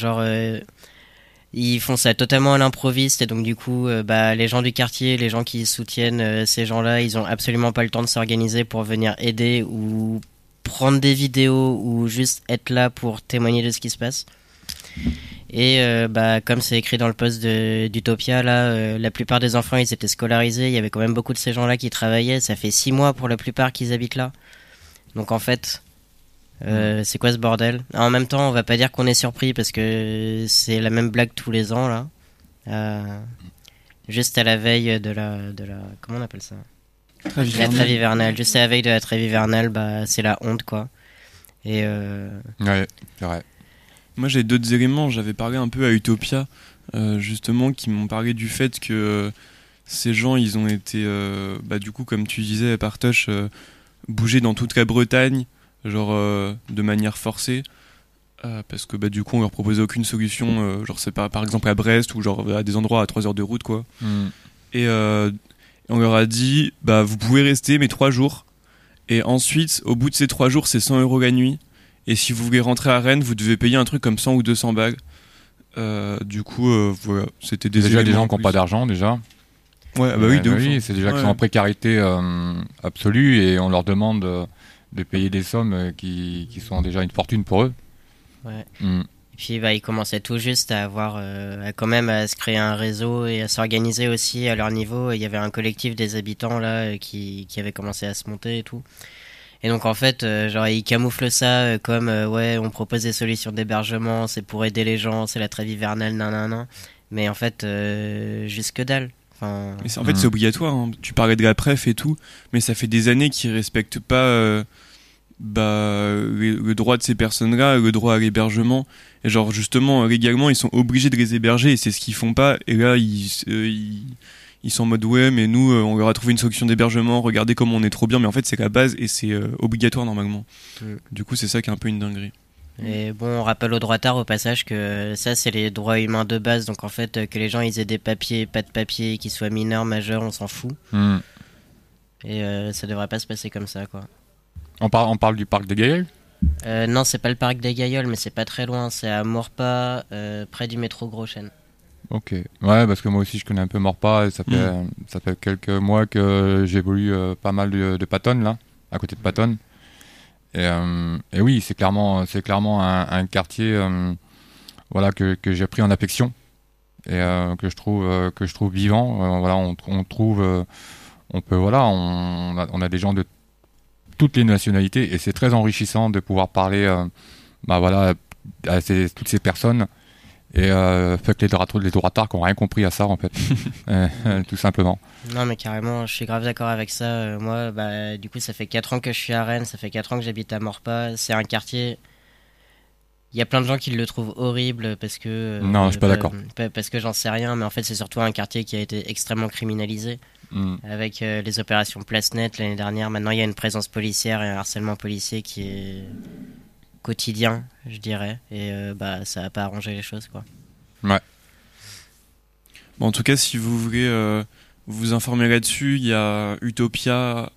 Ils font ça totalement à l'improviste, et donc du coup, les gens du quartier, les gens qui soutiennent ces gens-là, ils ont absolument pas le temps de s'organiser pour venir aider ou prendre des vidéos ou juste être là pour témoigner de ce qui se passe. Et comme c'est écrit dans le post d'Utopia, là, la plupart des enfants, ils étaient scolarisés. Il y avait quand même beaucoup de ces gens-là qui travaillaient. Ça fait 6 mois pour la plupart qu'ils habitent là. Donc en fait, c'est quoi ce bordel ? En même temps, on va pas dire qu'on est surpris parce que c'est la même blague tous les ans là. Juste à la veille de la comment on appelle ça ? La trêve hivernale. Juste à la veille de la trêve hivernale, c'est la honte quoi. Et ouais, c'est vrai. Moi j'ai d'autres éléments, j'avais parlé un peu à Utopia, justement, qui m'ont parlé du fait que ces gens, ils ont été, du coup, comme tu disais, Partoche, bougés dans toute la Bretagne, de manière forcée, parce que du coup on leur proposait aucune solution, c'est par exemple à Brest, ou à des endroits à 3 heures de route, quoi. Et on leur a dit, vous pouvez rester, mais 3 jours, et ensuite, au bout de ces 3 jours, c'est 100 € la nuit. Et si vous voulez rentrer à Rennes, vous devez payer un truc comme 100 ou 200 balles. Du coup, voilà, c'était des déjà des gens qui n'ont pas d'argent, déjà. Ouais, oui, de ouf. Oui, c'est déjà qu'ils sont en précarité absolue et on leur demande de payer des sommes qui sont déjà une fortune pour eux. Ouais. Et puis, ils commençaient tout juste à avoir, quand même, à se créer un réseau et à s'organiser aussi à leur niveau. Il y avait un collectif des habitants là qui avait commencé à se monter et tout. Et donc en fait, ils camouflent ça comme on propose des solutions d'hébergement, c'est pour aider les gens, c'est la trêve hivernale, nanana. Mais en fait, juste que dalle. En fait, c'est obligatoire. Hein. Tu parlais de la préf et tout, mais ça fait des années qu'ils respectent pas le droit de ces personnes-là, le droit à l'hébergement. Et genre justement légalement ils sont obligés de les héberger et c'est ce qu'ils font pas. Et là ils sont en mode ouais mais nous on leur a trouvé une solution d'hébergement, regardez comme on est trop bien, mais en fait c'est la base et c'est obligatoire normalement. Du coup c'est ça qui est un peu une dinguerie. Et bon, on rappelle aux droitards au passage que ça c'est les droits humains de base, donc en fait que les gens ils aient des papiers, pas de papiers, qu'ils soient mineurs, majeurs, on s'en fout. Et ça devrait pas se passer comme ça quoi. On parle du parc des Gailleuls ? Non, c'est pas le parc des Gailleuls, mais c'est pas très loin, c'est à Maurepas, près du métro Gros Chêne. Ok, ouais, parce que moi aussi je connais un peu Maurepas et ça fait quelques mois que j'évolue pas mal de Patonne là, à côté de Patonne. Et oui, c'est clairement un quartier voilà que j'ai pris en affection et que je trouve vivant. Voilà, on trouve on peut voilà, on a des gens de toutes les nationalités et c'est très enrichissant de pouvoir parler voilà à toutes ces personnes. Et fuck les droitards qui n'ont rien compris à ça en fait, tout simplement. Non mais carrément, je suis grave d'accord avec ça. Moi, du coup, ça fait 4 ans que je suis à Rennes, ça fait 4 ans que j'habite à Maurepas. C'est un quartier, il y a plein de gens qui le trouvent horrible parce que... non, je suis pas d'accord. Parce que j'en sais rien, mais en fait c'est surtout un quartier qui a été extrêmement criminalisé. Avec les opérations Place Nette l'année dernière. Maintenant il y a une présence policière et un harcèlement policier qui est... quotidien, je dirais, et ça a pas arrangé les choses quoi. Ouais. Bon, en tout cas, si vous voulez vous informer là-dessus, il y a Utopia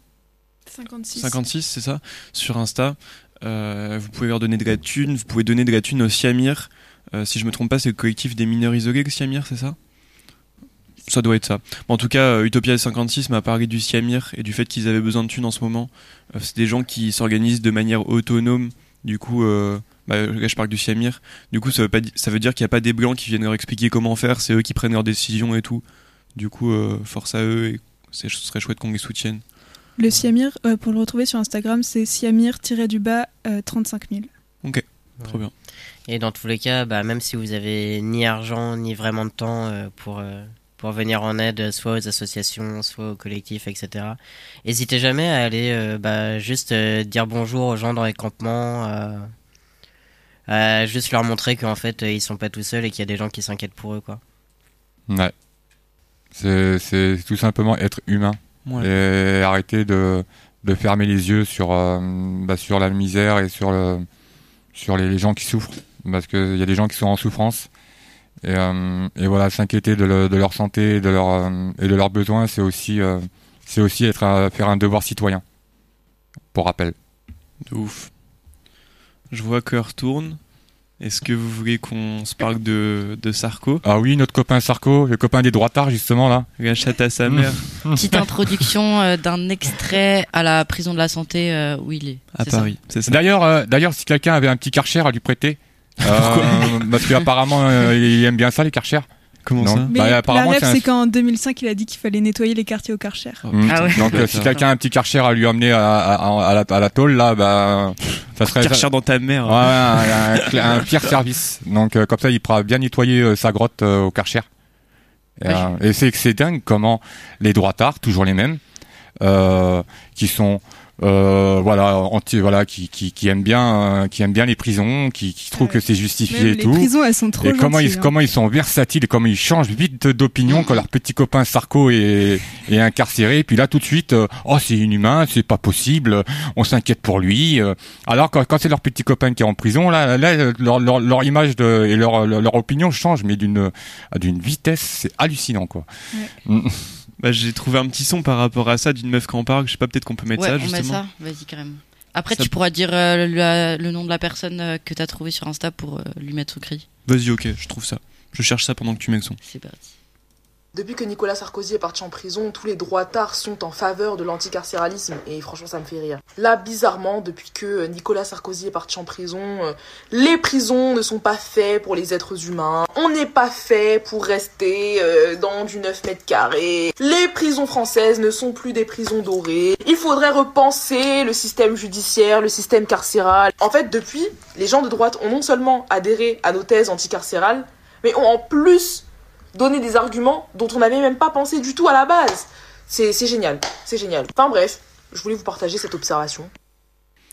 56, c'est ça, sur Insta. Vous pouvez leur donner de la thune, vous pouvez donner de la thune au Siamir. Si je me trompe pas, c'est le collectif des mineurs isolés, le Siamir, c'est ça ? Ça doit être ça. Bon, en tout cas, Utopia 56 m'a parlé du Siamir et du fait qu'ils avaient besoin de thunes en ce moment. C'est des gens qui s'organisent de manière autonome. Du coup, là je parle du Siamir. Du coup, ça veut dire qu'il n'y a pas des blancs qui viennent leur expliquer comment faire. C'est eux qui prennent leurs décisions et tout. Du coup, force à eux et ce serait chouette qu'on les soutienne. Le Siamir, pour le retrouver sur Instagram, c'est Siamir-35 000. Ok, trop bien. Et dans tous les cas, même si vous avez ni argent ni vraiment de temps pour venir en aide soit aux associations, soit aux collectifs, etc. N'hésitez jamais à aller juste dire bonjour aux gens dans les campements, juste leur montrer qu'en fait ils sont pas tout seuls et qu'il y a des gens qui s'inquiètent pour eux quoi. Ouais. C'est tout simplement être humain et arrêter de fermer les yeux sur la misère et sur les gens qui souffrent, parce qu'il y a des gens qui sont en souffrance. Et voilà, s'inquiéter de leur santé et de leurs besoins, c'est aussi faire un devoir citoyen. Pour rappel. De ouf. Je vois que l'heure tourne. Est-ce que vous voulez qu'on se parle de Sarko ? Ah oui, notre copain Sarko, le copain des droitards justement là. La chatte à sa mère. Petite introduction d'un extrait à la prison de la Santé où il est. À Paris, c'est ça. D'ailleurs, si quelqu'un avait un petit Karcher à lui prêter. Parce qu'apparemment il aime bien ça les Karcher. Comment ça ? Mais apparemment, la rêve c'est qu'en 2005 il a dit qu'il fallait nettoyer les quartiers au Karcher. Donc si quelqu'un a un petit Karcher à lui emmener à la tôle là, ça serait Karcher dans ta mère. Ouais, un pire service. Donc comme ça il pourra bien nettoyer sa grotte au Karcher. Et c'est dingue comment les droitards, toujours les mêmes, qui sont qui aiment bien les prisons, qui trouvent que c'est justifié. Même et tout. Les prisons, elles sont trop et gentilles, comment ils sont versatiles et comment ils changent vite d'opinion quand leur petit copain Sarko est incarcéré. Et puis là, tout de suite, c'est inhumain, c'est pas possible, on s'inquiète pour lui. Alors quand c'est leur petit copain qui est en prison, là leur image et leur opinion change, mais d'une vitesse, c'est hallucinant, quoi. Ouais. J'ai trouvé un petit son par rapport à ça d'une meuf qui en parle. Je sais pas, peut-être qu'on peut mettre ça justement. On met ça, vas-y carrément. Après, tu pourras dire le nom de la personne que t'as trouvé sur Insta pour lui mettre au cri. Vas-y, ok, je trouve ça. Je cherche ça pendant que tu mets le son. C'est parti. Depuis que Nicolas Sarkozy est parti en prison, tous les droitards sont en faveur de l'anticarcéralisme et franchement ça me fait rire. Là, bizarrement, depuis que Nicolas Sarkozy est parti en prison, les prisons ne sont pas faites pour les êtres humains. On n'est pas fait pour rester dans du 9 mètres carrés. Les prisons françaises ne sont plus des prisons dorées. Il faudrait repenser le système judiciaire, le système carcéral. En fait, depuis, les gens de droite ont non seulement adhéré à nos thèses anticarcérales, mais ont en plus donner des arguments dont on n'avait même pas pensé du tout à la base. C'est génial, c'est génial. Enfin bref, je voulais vous partager cette observation.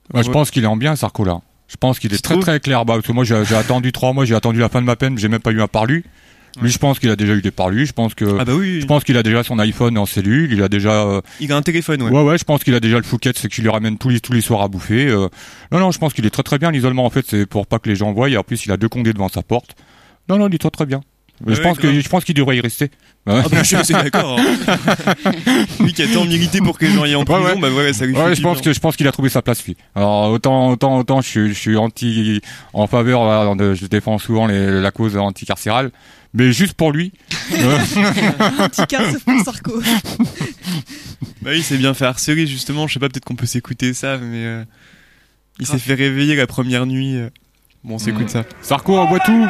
Moi, je pense qu'il est en bien, Sarko, là. Je pense qu'il est très très clair. Parce que moi, j'ai attendu 3 mois, j'ai attendu la fin de ma peine, j'ai même pas eu un parlu. Lui, je pense qu'il a déjà eu des parlus. Je pense que, je pense qu'il a déjà son iPhone en cellule. Il a déjà. Il a un téléphone, ouais. Ouais. Je pense qu'il a déjà le Fouquet, c'est qu'il lui ramène tous les soirs à bouffer. Non, je pense qu'il est très très bien. L'isolement, en fait, c'est pour pas que les gens voient. Et en plus, il a 2 condés devant sa porte. Non, il est très très bien. Je pense qu'il devrait y rester. Ah bah, je suis assez d'accord. Lui qui a tant milité pour que les gens aillent en prison, bah voilà, ça lui fait je pense qu'il a trouvé sa place, lui. Alors autant je suis en faveur, je défends souvent la cause anticarcérale, mais juste pour lui. Anticar, c'est pour Sarko. Bah il s'est bien fait harceler justement. Je sais pas, peut-être qu'on peut s'écouter ça, mais il s'est fait réveiller la première nuit. Bon, on s'écoute ça. Sarko envoie tout.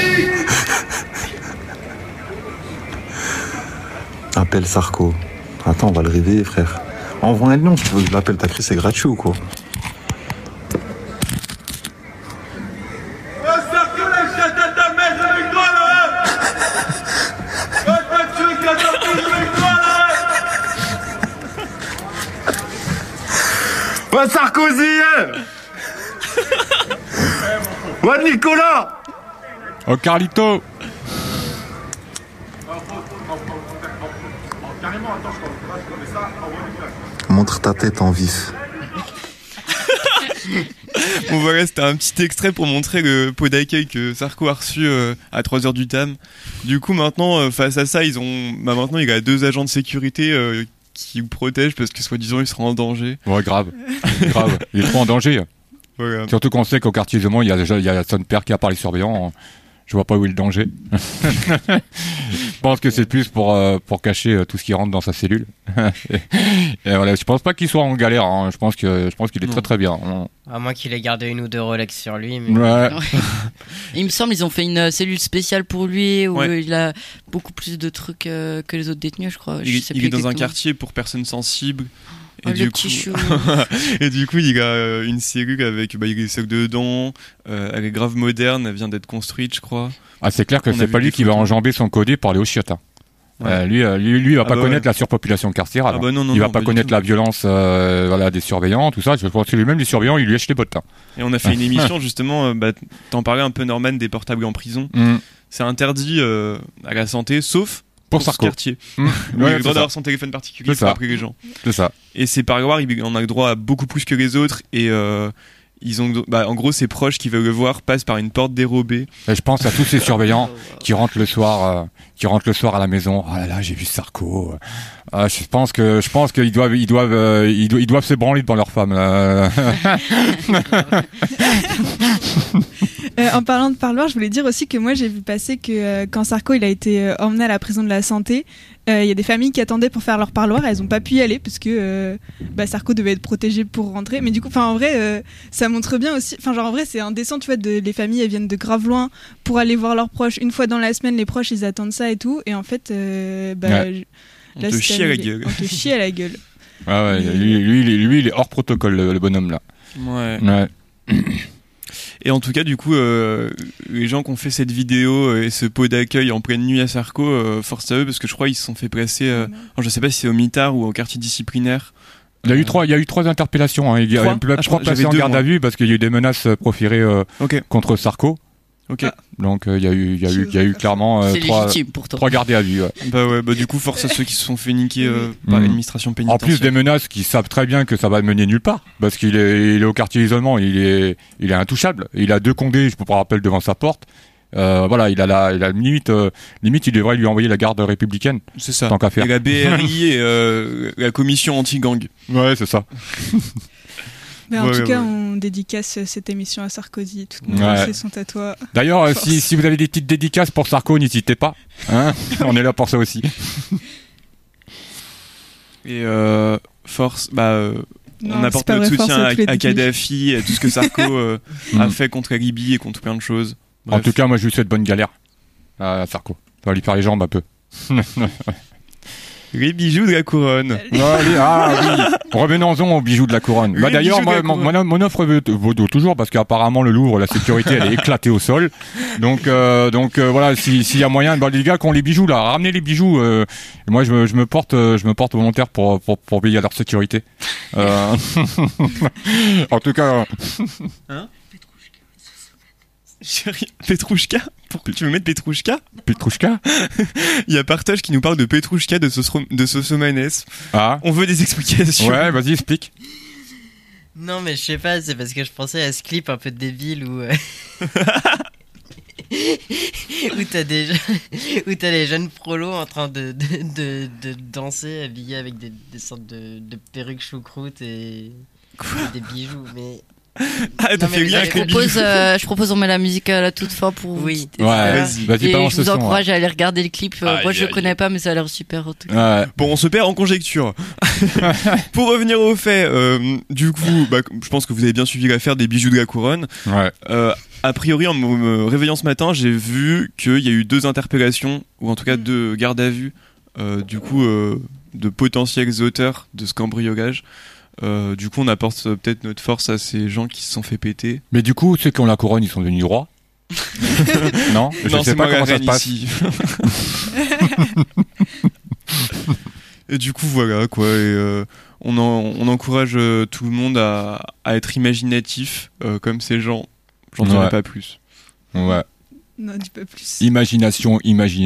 Appelle Sarko. Attends, on va le réveiller, frère. Envoie un lion si tu veux que je l'appelle. T'as cru c'est gratuit ou quoi? Ouais, Sarkozy! Ouais, Nicolas! Oh, Carlito! Montre ta tête en vif. Bon voilà, c'était un petit extrait pour montrer le pot d'accueil que Sarko a reçu à 3h du tam. Du coup maintenant, face à ça, maintenant il a 2 agents de sécurité qui le protègent parce que soi-disant il sera en danger. Ouais, grave. Il est trop en danger. Voilà. Surtout qu'on sait qu'au quartier isolement, il y a son père qui a parlé surveillant. Je vois pas où est le danger. Je pense que c'est plus pour cacher tout ce qui rentre dans sa cellule. Et voilà, je pense pas qu'il soit en galère. Hein. Je pense qu'il est très très bien. À moins qu'il ait gardé 1 ou 2 Rolex sur lui. Mais... Ouais. Il me semble ils ont fait une cellule spéciale pour lui où il a beaucoup plus de trucs que les autres détenus, je crois. Il est dans un quartier pour personnes sensibles. Et du coup... et du coup, il a une cellule avec des sacs dedans. Elle est grave moderne, elle vient d'être construite, je crois. Ah, c'est clair que c'est pas lui qui va enjamber son codé pour aller au chiottes. Hein. Lui, il va pas connaître la surpopulation carcérale. Il va pas connaître la violence des surveillants, tout ça. Je pense que lui-même, les surveillants, il lui lèche les bottes. Hein. Et on a fait une émission, justement, t'en parlais un peu, Norman, des portables en prison. C'est interdit à la santé, sauf pour ce quartier. Il a le droit d'avoir son téléphone particulier pour appeler les gens. C'est ça. Et c'est par loi, il en a le droit à beaucoup plus que les autres. Et ils ont, en gros, ses proches qui veulent le voir passent par une porte dérobée. Et je pense à tous ces surveillants qui rentrent le soir à la maison. Ah là là, j'ai vu Sarko. Je pense qu'ils doivent se branler devant leur femme. En parlant de parloir, je voulais dire aussi que moi j'ai vu passer que quand Sarko il a été emmené à la prison de la santé, il y a des familles qui attendaient pour faire leur parloir, elles ont pas pu y aller parce que Sarko devait être protégé pour rentrer. Mais du coup, en vrai, ça montre bien aussi. Enfin, genre en vrai, c'est indécent, tu vois, les familles elles viennent de grave loin pour aller voir leurs proches. Une fois dans la semaine, les proches ils attendent ça et tout, et en fait, on te chie à la gueule. On te chie à la gueule. Ah ouais, lui, il est hors protocole, le bonhomme là. Ouais. Et en tout cas, du coup, les gens qui ont fait cette vidéo et ce pot d'accueil en pleine nuit à Sarko, force à eux, parce que je crois qu'ils se sont fait placer, je sais pas si c'est au mitard ou au quartier disciplinaire. Il y a eu 3 interpellations. Hein. Il y a 3 placés en garde à vue parce qu'il y a eu des menaces proférées contre Sarko. Ok. Donc il y a eu clairement 3 gardés à vue. Ouais. Bah du coup force à ceux qui se sont fait niquer par l'administration pénitentiaire. En plus des menaces qui savent très bien que ça va mener nulle part parce qu'il est au quartier isolement, il est intouchable. Il a 2 condés, je me rappelle, devant sa porte. Il a limite il devrait lui envoyer la garde républicaine. C'est ça. Tant qu'à faire. Et la BRI et la commission anti-gang. Ouais, c'est ça. Mais en tout cas, on dédicace cette émission à Sarkozy. Toutes mes pensées sont à toi. D'ailleurs, si vous avez des petites dédicaces pour Sarko, n'hésitez pas. Hein. On est là pour ça aussi. Et force, on apporte notre soutien à Kadhafi et à tout ce que Sarko a fait contre la Libye et contre plein de choses. Bref. En tout cas, moi, je lui souhaite bonne galère à Sarko. Ça va lui faire les jambes un peu. Les bijoux de la couronne. Oui. Revenons-en aux bijoux de la couronne. Bah, d'ailleurs, mon offre vaut toujours parce qu'apparemment le Louvre, la sécurité, elle est éclatée au sol. Donc voilà, s'il y a moyen, les gars qui ont les bijoux là, ramenez les bijoux. Moi, je me porte volontaire pour veiller à leur sécurité. En tout cas. Hein? Petrouchka? Pourquoi tu veux mettre Petrouchka? Petrouchka? Il y a Partage qui nous parle de Petrouchka de Sosomanes. Ah. On veut des explications. Ouais, vas-y, explique. Non, mais je sais pas, c'est parce que je pensais à ce clip un peu débile où t'as les jeunes prolos en train de danser habillés avec des sortes de perruques choucroute et des bijoux, mais... Ah, t'as fait lien avec les bijoux. Je propose on met la musique à la toute fin pour vous. Oui. Ouais, vas-y, et je vous encourage à aller regarder le clip. Moi, je le connais pas, mais ça a l'air super. En tout cas. Ouais. Bon, on se perd en conjecture. Pour revenir aux faits, du coup, je pense que vous avez bien suivi l'affaire des bijoux de la couronne. Ouais. A priori, en me réveillant ce matin, j'ai vu qu'il y a eu 2 interpellations, ou en tout cas 2 gardes à vue, du coup, de potentiels auteurs de ce cambriolage. Du coup, on apporte peut-être notre force à ces gens qui se sont fait péter. Mais du coup, ceux qui ont la couronne, ils sont devenus rois. Non, je sais pas comment ça se passe. Ici. Et du coup, voilà quoi. Et on encourage tout le monde à être imaginatif, comme ces gens. J'en dirai pas plus. Ouais. Non, dis pas plus. Imagination.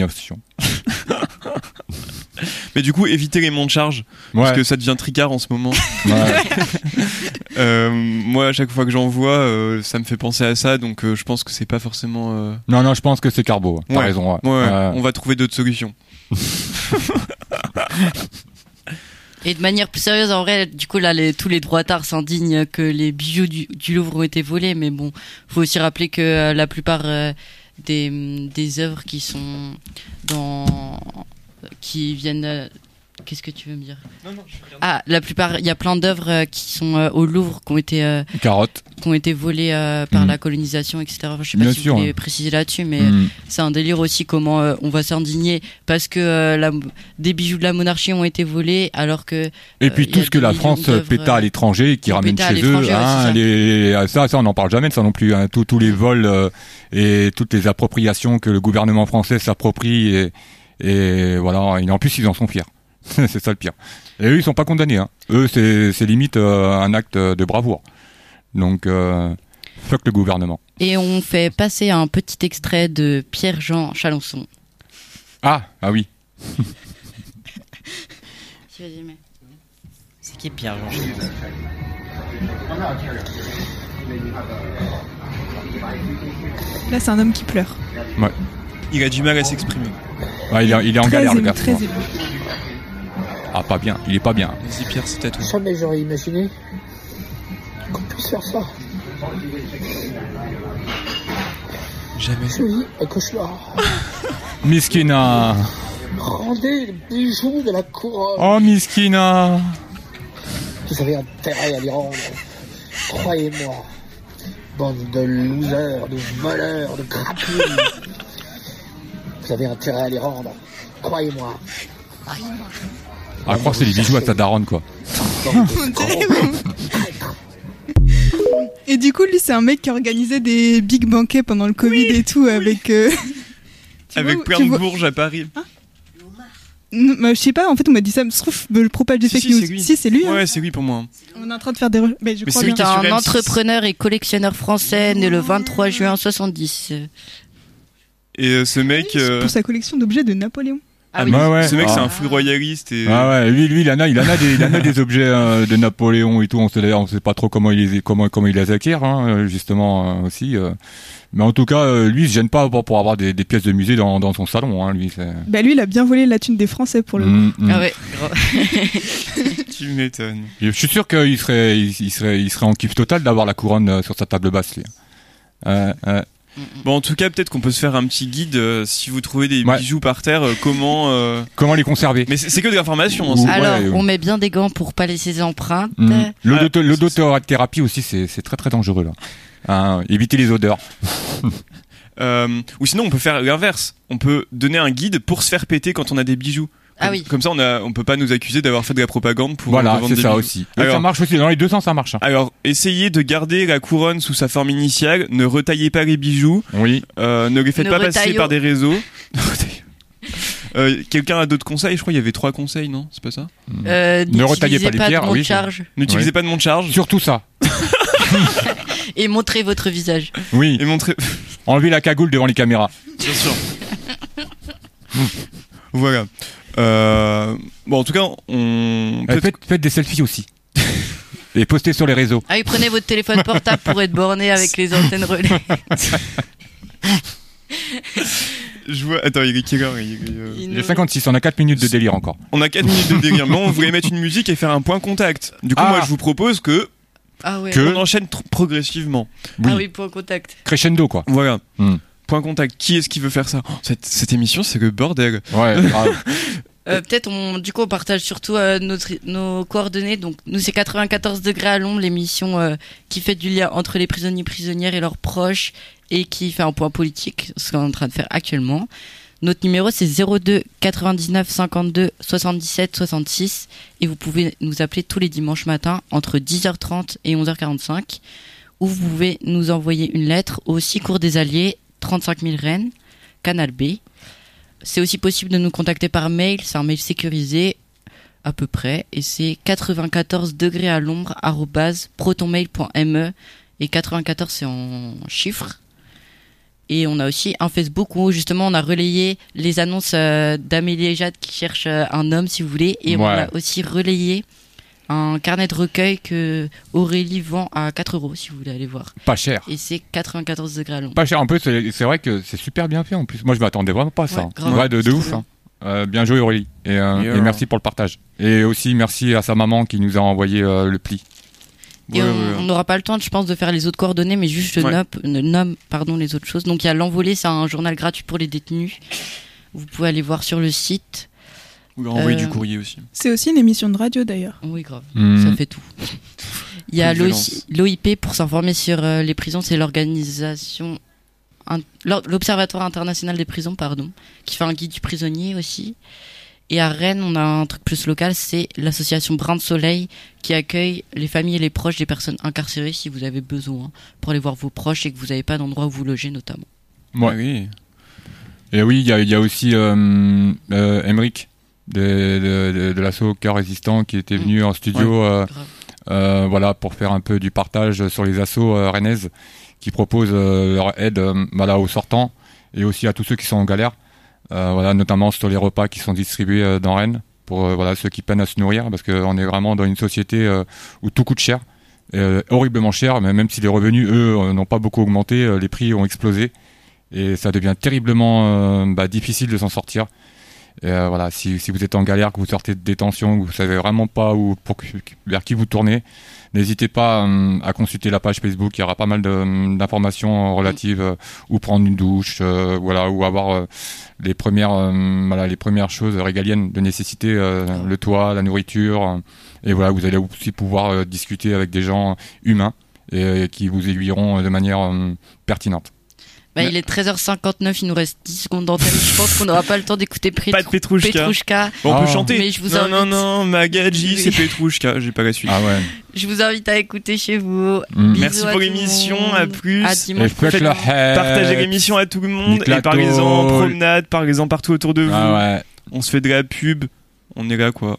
Mais du coup, évitez les monts de charge, parce que ça devient tricard en ce moment. Ouais. Moi, à chaque fois que j'en vois, ça me fait penser à ça, donc je pense que c'est pas forcément... Non, je pense que c'est carbo. T'as raison. Ouais. On va trouver d'autres solutions. Et de manière plus sérieuse, en vrai, du coup, là, tous les droitards s'indignent que les bijoux du Louvre ont été volés, mais bon, faut aussi rappeler que la plupart des œuvres qui sont qui viennent... Qu'est-ce que tu veux me dire? Non, la plupart, il y a plein d'œuvres qui sont au Louvre qui ont été volées par la colonisation, etc. Enfin, je sais pas si vous voulez préciser là-dessus, mais c'est un délire aussi comment on va s'indigner parce que des bijoux de la monarchie ont été volés, alors que et puis tout ce que la France péta à l'étranger, qui ramène chez eux, ça on n'en parle jamais de ça non plus. Hein, tous les vols et toutes les appropriations que le gouvernement français s'approprie et voilà. Et en plus, ils en sont fiers. C'est ça le pire. Et eux, ils sont pas condamnés. Hein. Eux, c'est limite un acte de bravoure. Donc, fuck le gouvernement. Et on fait passer un petit extrait de Pierre-Jean Chalençon. Ah oui. C'est qui Pierre-Jean Chalençon? Là, c'est un homme qui pleure. Ouais. Il a du mal à s'exprimer. Ouais, il est en galère, le gars. Très ému. Ah, pas bien, il est pas bien. Vas-y Pierre, c'est à toi. Jamais j'aurais imaginé qu'on puisse faire ça. Jamais. Je vis un cauchemar. Miskina. Rendez le bijou de la couronne. Oh, Miskina. Vous avez intérêt à les rendre. Croyez-moi. Bande de losers, de voleurs, de crapulés. Vous avez intérêt à les rendre. Croyez-moi. À croire que c'est les bijoux à ta daronne, quoi. Et du coup, lui, c'est un mec qui organisait des big banquets pendant le Covid et tout, avec plein de bourges à Paris. Hein? Je sais pas, en fait, on m'a dit ça, je trouve le propage des fake news. Si, c'est lui. Ouais, c'est lui pour moi. On est en train de faire des... je crois bien. C'est un entrepreneur et collectionneur français né le 23 juin 70. Et ce mec... Pour sa collection d'objets de Napoléon. Ah oui. Ouais. Ce mec, c'est un fou royaliste. Et... Ah ouais, lui, il en a des objets de Napoléon et tout. On sait pas trop comment il les acquiert, hein, justement aussi. Mais en tout cas, lui, il se gêne pas pour avoir des pièces de musée dans son salon. Hein, lui, lui, il a bien volé la thune des Français pour le coup. Ah ouais. Tu m'étonnes. Je suis sûr qu'il serait en kiff total d'avoir la couronne sur sa table basse, lui. Bon, en tout cas, peut-être qu'on peut se faire un petit guide si vous trouvez des bijoux par terre, comment les conserver. Mais c'est que de l'information. Alors, on met bien des gants pour pas laisser les empreintes. L'odothérapie aussi, c'est très très dangereux là. Éviter les odeurs. Ou sinon, on peut faire l'inverse. On peut donner un guide pour se faire péter quand on a des bijoux. Ah oui. Comme ça, on peut pas nous accuser d'avoir fait de la propagande pour. Voilà, c'est ça aussi. Alors, ça marche aussi. Dans les deux sens, ça marche. Alors, essayez de garder la couronne sous sa forme initiale. Ne retaillez pas les bijoux. Oui. Ne les faites pas passer par des réseaux. Quelqu'un a d'autres conseils? Je crois qu'il y avait 3 conseils, non? C'est pas ça? Ne retaillez pas les pierres. Oui. N'utilisez pas de monte-charge. Surtout ça. Et montrez votre visage. Oui. Et montrez. Enlevez la cagoule devant les caméras. Bien sûr. Voilà. Bon, en tout cas, faites des selfies aussi. Et postez sur les réseaux. Ah oui, prenez votre téléphone portable pour être borné avec les antennes relais. Je vois. Attends, il est quelle heure? Il est 56, on a 4 minutes de délire encore. On a 4 minutes de délire. Mais on voulait mettre une musique et faire un point contact. Du coup, moi, je vous propose que. Ah ouais. On enchaîne progressivement. Oui. Ah oui, point contact. Crescendo, quoi. Voilà. Point contact. Qui est-ce qui veut faire ça? Cette émission, c'est le bordel. Ouais, grave. Peut-être on partage surtout nos coordonnées. Donc nous c'est 94 degrés à l'ombre, l'émission qui fait du lien entre les prisonniers, prisonnières et leurs proches et qui fait un point politique, ce qu'on est en train de faire actuellement. Notre numéro c'est 02 99 52 77 66 et vous pouvez nous appeler tous les dimanches matins entre 10h30 et 11h45 ou vous pouvez nous envoyer une lettre au 6 cours des Alliés 35 000 Rennes, Canal B. C'est aussi possible de nous contacter par mail, c'est un mail sécurisé à peu près, et c'est 94 degrés à l'ombre @protonmail.me et 94 c'est en chiffres. Et on a aussi un Facebook où justement on a relayé les annonces d'Amélie et Jade qui cherchent un homme si vous voulez, et on a aussi relayé un carnet de recueil que Aurélie vend à 4 € si vous voulez aller voir. Pas cher. Et c'est 94 degrés à l'ombre. Pas cher. En plus, c'est vrai que c'est super bien fait en plus. Moi, je m'attendais vraiment pas à ça. Ouais, de ouf. Bien joué Aurélie. Et merci pour le partage. Et aussi merci à sa maman qui nous a envoyé le pli. Et on n'aura pas le temps, je pense, de faire les autres coordonnées, mais juste nomme les autres choses. Donc il y a l'Envolée, c'est un journal gratuit pour les détenus. Vous pouvez aller voir sur le site. Ou envoyer du courrier aussi. C'est aussi une émission de radio d'ailleurs. Oui, grave. Ça fait tout. Il y a l'OIP pour s'informer sur les prisons, c'est l'Observatoire international des prisons, qui fait un guide du prisonnier aussi. Et à Rennes, on a un truc plus local, c'est l'association Brin de Soleil qui accueille les familles et les proches des personnes incarcérées si vous avez besoin pour aller voir vos proches et que vous n'avez pas d'endroit où vous loger notamment. Ouais. Oui. Et oui, il y a aussi Emeric de l'assaut Cœur Résistant qui était venu en studio pour faire un peu du partage sur les assos rennaises qui proposent leur aide aux sortants et aussi à tous ceux qui sont en galère, notamment sur les repas qui sont distribués dans Rennes pour ceux qui peinent à se nourrir, parce qu'on est vraiment dans une société où tout coûte cher, horriblement cher, mais même si les revenus eux n'ont pas beaucoup augmenté, les prix ont explosé et ça devient terriblement difficile de s'en sortir. Et si vous êtes en galère, que vous sortez de détention, que vous savez vraiment pas vers qui vous tournez, n'hésitez pas à consulter la page Facebook. Il y aura pas mal d'informations relatives où prendre une douche, ou avoir les premières choses régaliennes de nécessité, le toit, la nourriture, et vous allez aussi pouvoir discuter avec des gens humains et qui vous aiguilleront de manière pertinente. Il est 13h59, il nous reste 10 secondes d'antenne. Je pense qu'on n'aura pas le temps d'écouter Petrouchka. Bon, on peut chanter. Mais je vous invite... Non, Magadji, c'est Petrouchka. J'ai pas la suite. Ah ouais. Je vous invite à écouter chez vous. Merci pour l'émission. À plus. À dimanche. Partagez l'émission à tout le monde. Et parlez-en en promenade, parlez-en partout autour de vous. Ah ouais. On se fait de la pub. On est là, quoi.